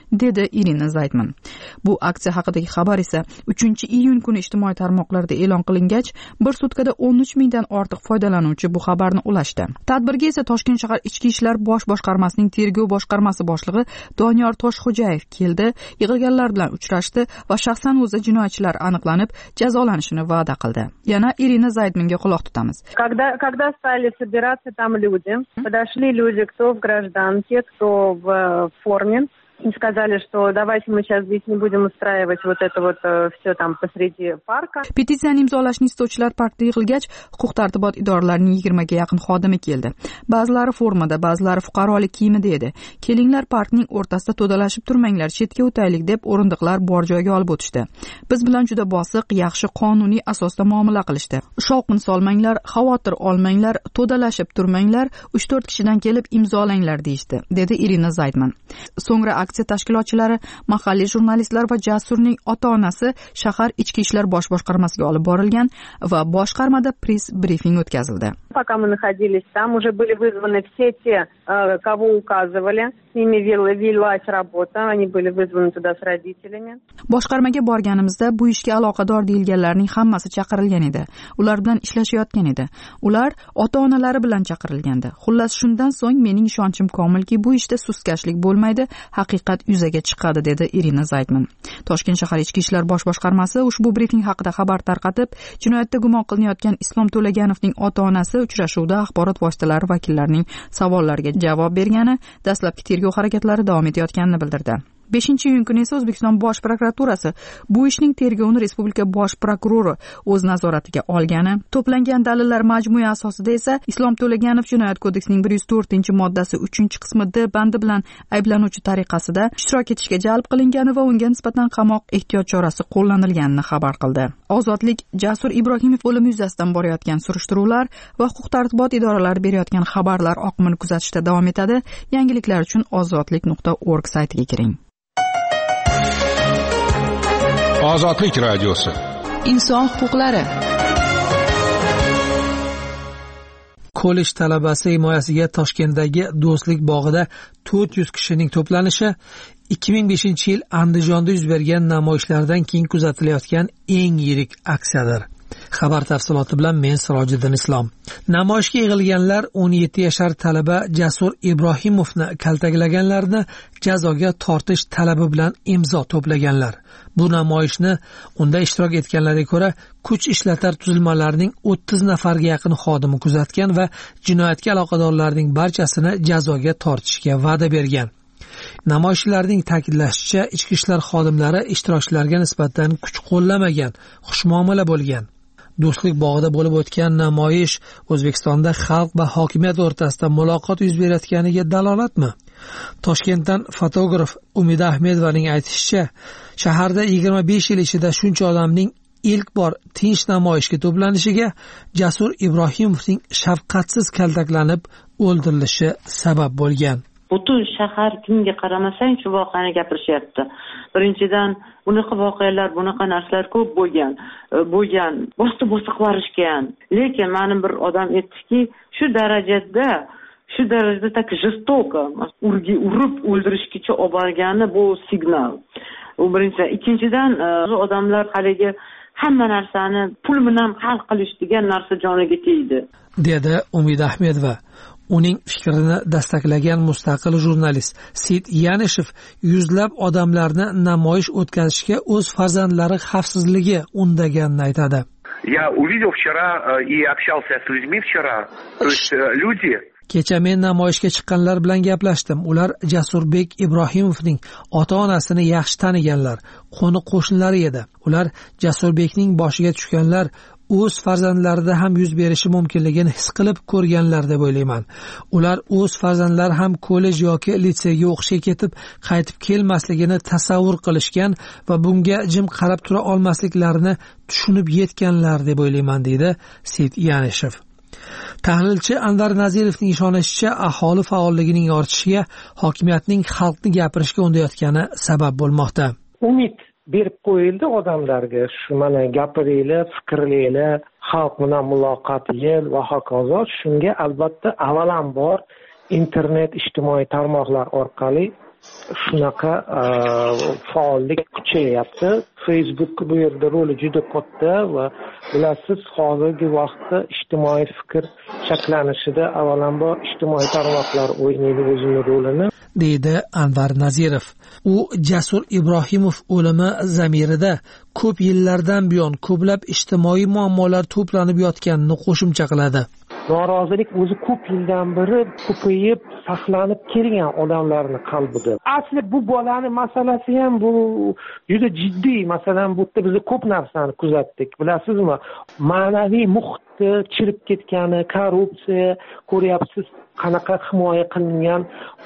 dedi Irina Zaytman. Bu aksiya haqidagi xabar esa uchinchi iyun kuni ijtimoiy tarmoqlarda e'lon qilingach, bir sutkada o'n uch mingdan ortiq foydalanuvchi bu xabarni ulashdi. Tadbirga esa Toshkent shahar Ichki ishlar bosh boshqarmasining tergov boshqarmasi boshlig'i Doniyor Toshxo'jayev keldi, yig'ilganlar bilan uchrashdi va shaxsan o'zi jinoyatchilar aniqlanib, jazolanishini va'da qildi. Yana Irina Zaytmanga quloq tutamiz. Когда, когда стали собираться там люди, подошли люди, кто в гражданке, кто в форме, и сказали, что давайте мы сейчас здесь не будем устраивать вот это вот все там посреди парка. Petitsiyani imzolashni istovchilar parkda yig'ilgach, huquq tartibot idoralarining yigirmaga yaqin xodimi keldi. Ba'zilari formada, ba'zilari fuqarolik kiyimida edi. Kelinglar parkning o'rtasida to'dalashib turmanglar, chetga o'taylik deb o'rindiqlar bor joyga olib o'tishdi. Biz bilan juda bosiq, yaxshi qonuniy asosda muomala qilishdi. Shovqin solmanglar, xavotir olmanglar, to'dalashib turmanglar, uch to'rt kishidan kelib imzolanglar deyishdi, dedi Irina Zaytman. So'ngra aksiya tashkilotchilari, mahalliy jurnalistlar va Jasurning ota-onasi shahar Ichki ishlar bosh boshqarmasiga olib borilgan va boshqarmada press brifing o'tkazildi. Пока мы находились там, уже были вызваны все те, кого указывали, с ними велась работа, они были вызваны туда с родителями. Boshqarmaga borganimizda bu ishga aloqador deyilganlarning hammasi chaqirilgan edi. Ular bilan ishlashayotgan edi. Ular ota-onalari bilan chaqirilgandi. Xullas shundan so'ng mening ishonchim komilki, bu ishda sustkashlik bo'lmaydi, haqiqat yuzaga chiqadi, dedi Irina Zaytman. Toshkent shahar Ichki ishlar bosh boshqarmasi ushbu brifing haqida xabar tarqatib, jinoyatda gumon qilinayotgan Islom To'laganovning ota-onasi uchrashuvda axborot vositalari vakillarining savollariga javob bergani, dastlabki tergov harakatlari davom etayotganini bildirdi. beshinchi iyun kuni esa O'zbekiston bosh prokuraturasi bu ishning tergovini respublika bosh prokurori o'z nazoratiga olgani, to'plangan dalillar majmui asosida esa Islom To'laganov Jinoyat kodeksining bir yuz to'rtinchi moddasi uchinchi qismi D bandi bilan ayblanuvchi tariqasida ishtirok etishga jalb qilingani va unga nisbatan qamoq ehtiyot chorasi qo'llanilganini xabar qildi. Ozodlik Jasur Ibrohimov o'limi yuzasidan borayotgan surishtiruvlar va huquq tartibot idoralari berayotgan xabarlar oqimini kuzatishda davom etadi. Yangiliklar uchun ozodlik nuqta org saytiga kiring. Ozodlik radiosi. Inson huquqlari. Kollej talabasi himoyasiga Toshkentdagi Do'stlik bog'ida to'rt yuz kishining to'planishi ikki ming beshinchi yil Andijonda yuz bergan namoyishlardan keyin kuzatilayotgan eng yirik aksiyadir. Xabar tafsiloti bilan men Sirojiddin Islom. Namoyishga yig'ilganlar o'n yetti yashar talaba Jasur Ibrohimovni kaltaklaganlarni jazoga tortish talabi bilan imzo to'plaganlar. Bu namoyishni unda ishtirok etganlarga ko'ra, kuch ishlatar tuzilmalarining o'ttiz nafarga yaqin xodimi kuzatgan va jinoyatga aloqadorlarning barchasini jazoga tortishga va'da bergan. Namoyishchilarning ta'kidlashicha, ichki ishlar xodimlari ishtirokchilarga nisbatan kuch qo'llamagan, xushmuomala bo'lgan. Do'stlik bog'ida bo'lib o'tgan namoyish O'zbekistonda xalq va hokimiyat o'rtasida muloqot yuz berayotganiga dalolatmi? Toshkentdan fotograf Umida Ahmedovaning aytishicha, shaharda yigirma besh yil ichida shuncha odamning ilk bor tinch namoyishga to'planishiga Jasur Ibrohimovning shafqatsiz kaltaklanib o'ldirilishi sabab bo'lgan. Butun shahar kimga qaramasang shu voqeani gapirishyapti. Birinchidan bunaqa voqealar, bunaqa narsalar ko'p bo'lgan, bo'lgan, bosib-bosib qilishgan. Lekin ma'ni bir odam aytdiki, shu darajada, shu darajada tak jestoko, urgi urib o'ldirishgacha olib borgani bu signal. U birinchidan, ikkinchidan odamlar haligi hamma narsani pul bilan hal qilish degan narsa joniga tegdi, dedi Umida Ahmedova. Uning fikrini dastaklagan mustaqil jurnalist Sid Yanishev yuzlab odamlarni namoyish o'tkazishga o'z farzandlari xavfsizligi undaganini aytadi. Я увидел вчера и общался с людьми вчера. То есть люди Kecha men namoyishga chiqqanlar bilan gaplashdim. Ular Jasurbek Ibrohimovning ota-onasini yaxshi taniganlar, qo'ni qo'shnilari edi. Ular Jasurbekning boshiga tushganlar o'z farzandlarida ham yuz berishi mumkinligini his qilib ko'rganlar deb o'ylayman. Ular o'z farzandlari ham kollej yoki litseyga o'qishga ketib, qaytib kelmasligini tasavvur qilishgan va bunga jim qarab tura olmasliklarini tushunib yetganlar deb o'ylayman, deydi Sid Yanishev. Tahlilchi Anvar Nazirovning ishonishicha, aholi faolligining ortishiga hokimiyatning xalqni gapirishga undayotgani sabab bo'lmoqda. Umid berib qo'yildi odamlarga, shu mana gapiringlar, fikrlaylar, xalq bilan muloqot yil va hokazo. Shunga albatta avvalambor internet, ijtimoiy tarmoqlar orqali shunaqa faollik kuchayapti. Facebook bu yerda roli juda katta va bilasiz, hozirgi vaqtda ijtimoiy fikr shaklanishida avvalambor ijtimoiy tarmoqlar o'ynaydi o'zining rolini, deydi Anvar Nazirov. U Jasur Ibrohimov o'limi zamirida ko'p yillardan buyon ko'plab ijtimoiy muammolar to'planib yotganini qo'shimcha qiladi. Norozilik o'zi ko'p yildan beri ko'payib saqlanib kelgan odamlarning qalbida. Asli bu bolani masalasi ham bu juda jiddiy. Masalan, bu yerda biz ko'p narsani kuzatdik, bilasizmi? Ma'naviy muhitni chirib ketgani, korrupsiya, ko'ryapsiz qanaqa himoya qilingan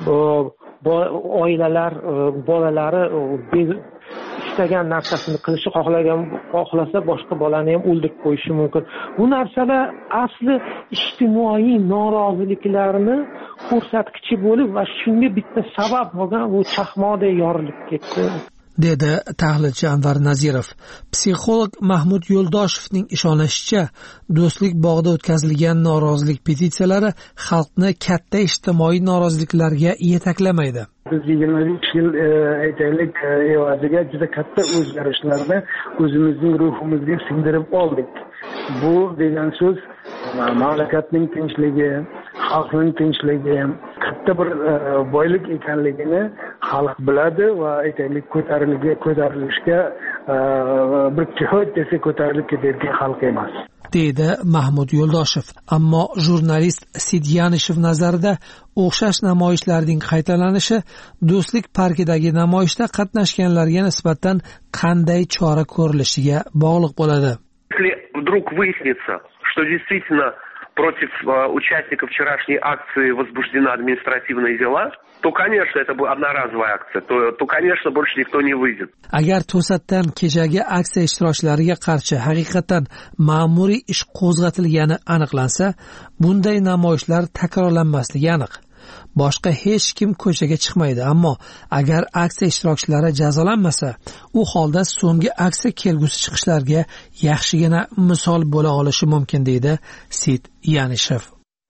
oilalar bolalari istagan narsasini qilishi, xohlagan xohlasa boshqa bolani ham o'ldirib qo'yishi mumkin. Bu narsalar asli ijtimoiy noroziliklarni ko'rsatkichi bo'lib va shunga bitta sabab bo'lgan, bu chaqmoqdek yorilib ketdi, dedi tahlilchi Anvar Nazirov. Psixolog Mahmud Yo'ldoshevning ishonishicha, Do'stlik bog'ida o'tkazilgan norozilik petitsiyalari xalqni katta ijtimoiy noroziliklarga yetaklamaydi. Biz yigirma uch yil aytaylik evaziga juda katta o'zgarishlarni o'zimizning ruhimizga singdirib oldik. Bu degan so'z mamlakatning tinchligi, xalqning tinchligi, katta bir boylik ekanligini xalq biladi va aytaylik ko'tarilishga ko'tarilishga bir jihod desa ko'tarilib ketayotgan xalq emas, deydi Mahmud Yo'ldoshev. Ammo jurnalist Sid Yanishev nazarida o'xshash namoyishlarning qaytalanishi Do'stlik parkidagi namoyishda qatnashganlarga nisbatan qanday chora ko'rilishiga bog'liq bo'ladi. Если вдруг выяснится, что действительно против участников вчерашней акции возбуждена административная дела, то, конечно, это будет одноразовая акция, то, то, конечно, больше никто не выйдет. Agar to'satdan kechagi aksiya ishtirokchilariga qarshi haqiqatan ma'muriy ish qo'zg'atilgani aniqlansa, bunday namoyishlar takrorlanmasligi aniq. Boshqa hech kim ko'chaga chiqmaydi, ammo agar aksiya ishtirokchilari jazolanmasa, u holda so'nggi aksiya kelgusi chiqishlarga yaxshigina misol bo'la olishi mumkin, deydi Sid Yanishev.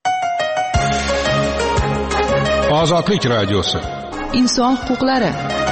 Ozodlik radiosi. Inson huquqlari.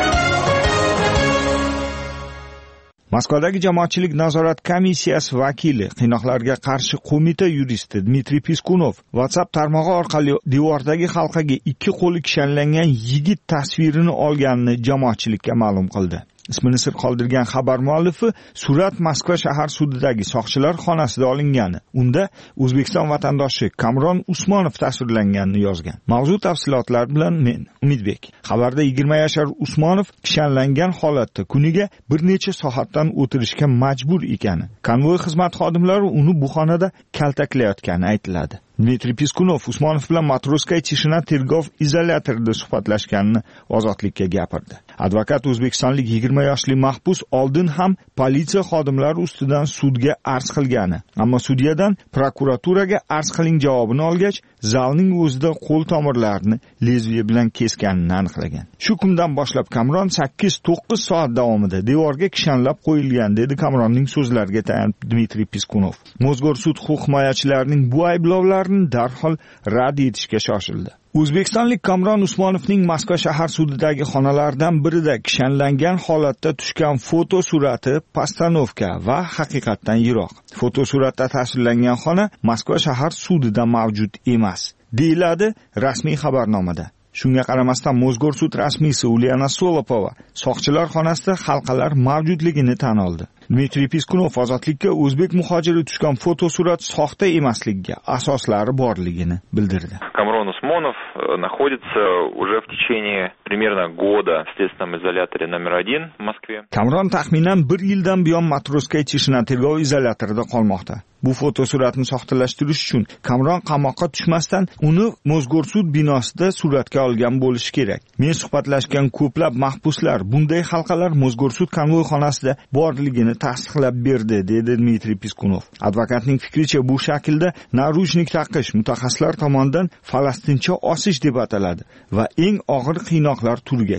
Moskvadagi jamoatchilik nazorat komissiyasi vakili, qiynoqlarga qarshi qo'mita yuristi Dmitriy Piskunov WhatsApp tarmog'i orqali devordagi halqaga ikki qo'li kishanlangan yigit tasvirini olganini jamoatchilikka ma'lum qildi. Ismini sir qoldirgan xabar muallifi surat Moskva shahar sudidagi soqchilar xonasida olingani. Unda O'zbekiston vatandoshi Kamron Usmonov tasvirlanganini yozgan. Mavzu tafsilotlar bilan men Umidbek. Xabarda yigirma yashar Usmonov kishanlangan holatda kuniga bir necha soatdan o'tirishga majbur ekani, konvoy xizmat xodimlari uni bu xonada kaltaklayotgani aytiladi. Dmitriy Piskunov Usmonov bilan Matroskaya Tishina tergov izolyatorida suhbatlashganini Ozodlikka gapirdi. Advokat o'zbekistonlik yigirma yoshli mahbus oldin ham politsiya xodimlari ustidan sudga arz qilgani, ammo sudyadan prokuraturaga arz qiling javobini olgach, zalning o'zida qo'l tomirlarini lezviya bilan kesganini aniqlagan. Shu kundan boshlab Kamron sakkiz to'qqiz soat davomida devorga kishanlab qo'yilgan, dedi Kamronning so'zlariga tayanib Dmitriy Piskunov. Mozgor sud huquq himoyachilarining bu ayblovlarini darhol rad etishga shoshildi. O'zbekistonlik Kamron Usmonovning Moskva shahar sudidagi xonalaridan birida kishanlangan holatda tushgan foto surati postanovka va haqiqatdan yiroq. Foto suratda tasvirlangan xona Moskva shahar sudida mavjud emas, deyiladi rasmiy xabarnomada. Shunga qaramasdan Mozgor sud rasmiysi Uliana Solopova soqchilar xonasida halqalar mavjudligini tan oldi. Dmitriy Piskunov Ozodlikka o'zbek muhojiri tushgan fotosurat soxta emasligiga asoslari borligini bildirdi. Камрон Усмонов находится уже в течение примерно года в следственном изоляторе номер один в Москве. Kamron taxminan bir yildan buyon Matroskaya Tishina tergov izolyatorida qolmoqda. Bu fotosuratni soxtalashtirish uchun Kamron qamoqqa tushmasdan uni Mozgor sud binosida suratga olgan bo'lishi kerak. Men suhbatlashgan ko'plab mahbuslar bunday halqalar Mozgor sud konvoy xonasida borligini tasdiqlab berdi, dedi Dmitriy Piskunov. Advokatning fikricha bu shaklda narujnik taqish mutaxassislar tomonidan falastincha osish deb ataladi va eng og'ir qiynoqlar turiga kiradi.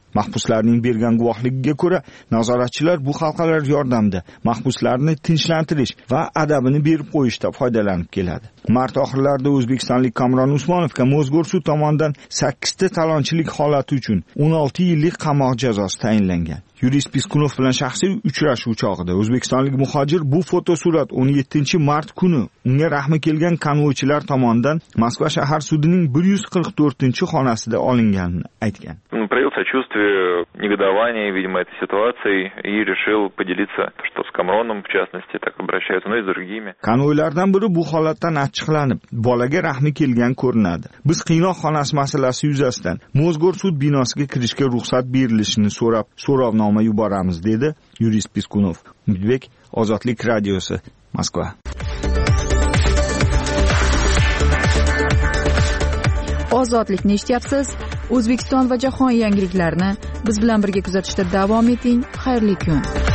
Mahbuslarning bergan guvohligiga ko'ra, nazoratchilar bu halqalar yordamida mahbuslarni tinchlantirish va adabini berib qo'yishda foydalanib keladi. Mart oxirlarida o'zbekistonlik Kamron Usmonovga Mozg'or sud tomonidan sakkizta talonchilik holati uchun o'n olti yillik qamoq jazosi tayinlangan. Yurist Piskunov bilan shaxsiy uchrashuv chog'ida o'zbekistonlik muhojir bu fotosurat o'n yettinchi mart kuni unga rahmi kelgan konvoychilar tomonidan Moskva shahar sudining bir yuz qirq to'rtinchi xonasida olinganini aytgan. Проявил сочувствие, негодование, видимо, этой ситуацией и решил поделиться, что с Камроном, в частности, так обращаются, но и с другими. Konvoylardan biri bu holatdan achchiqlanib, bolaga rahmi kelgan ko'rinadi. Biz qiynoq xonasi masalasi yuzasidan Mozg'or sud binosiga kirishga ruxsat berilishini so'rab, so'rovnoma yuboramiz, dedi yurist Piskunov. Umidbek, Ozodlik radiosi, Moskva. Ozodlikni eshityapsiz. O'zbekiston va jahon yangiliklarini biz bilan birga kuzatishda davom eting. Xayrli kun.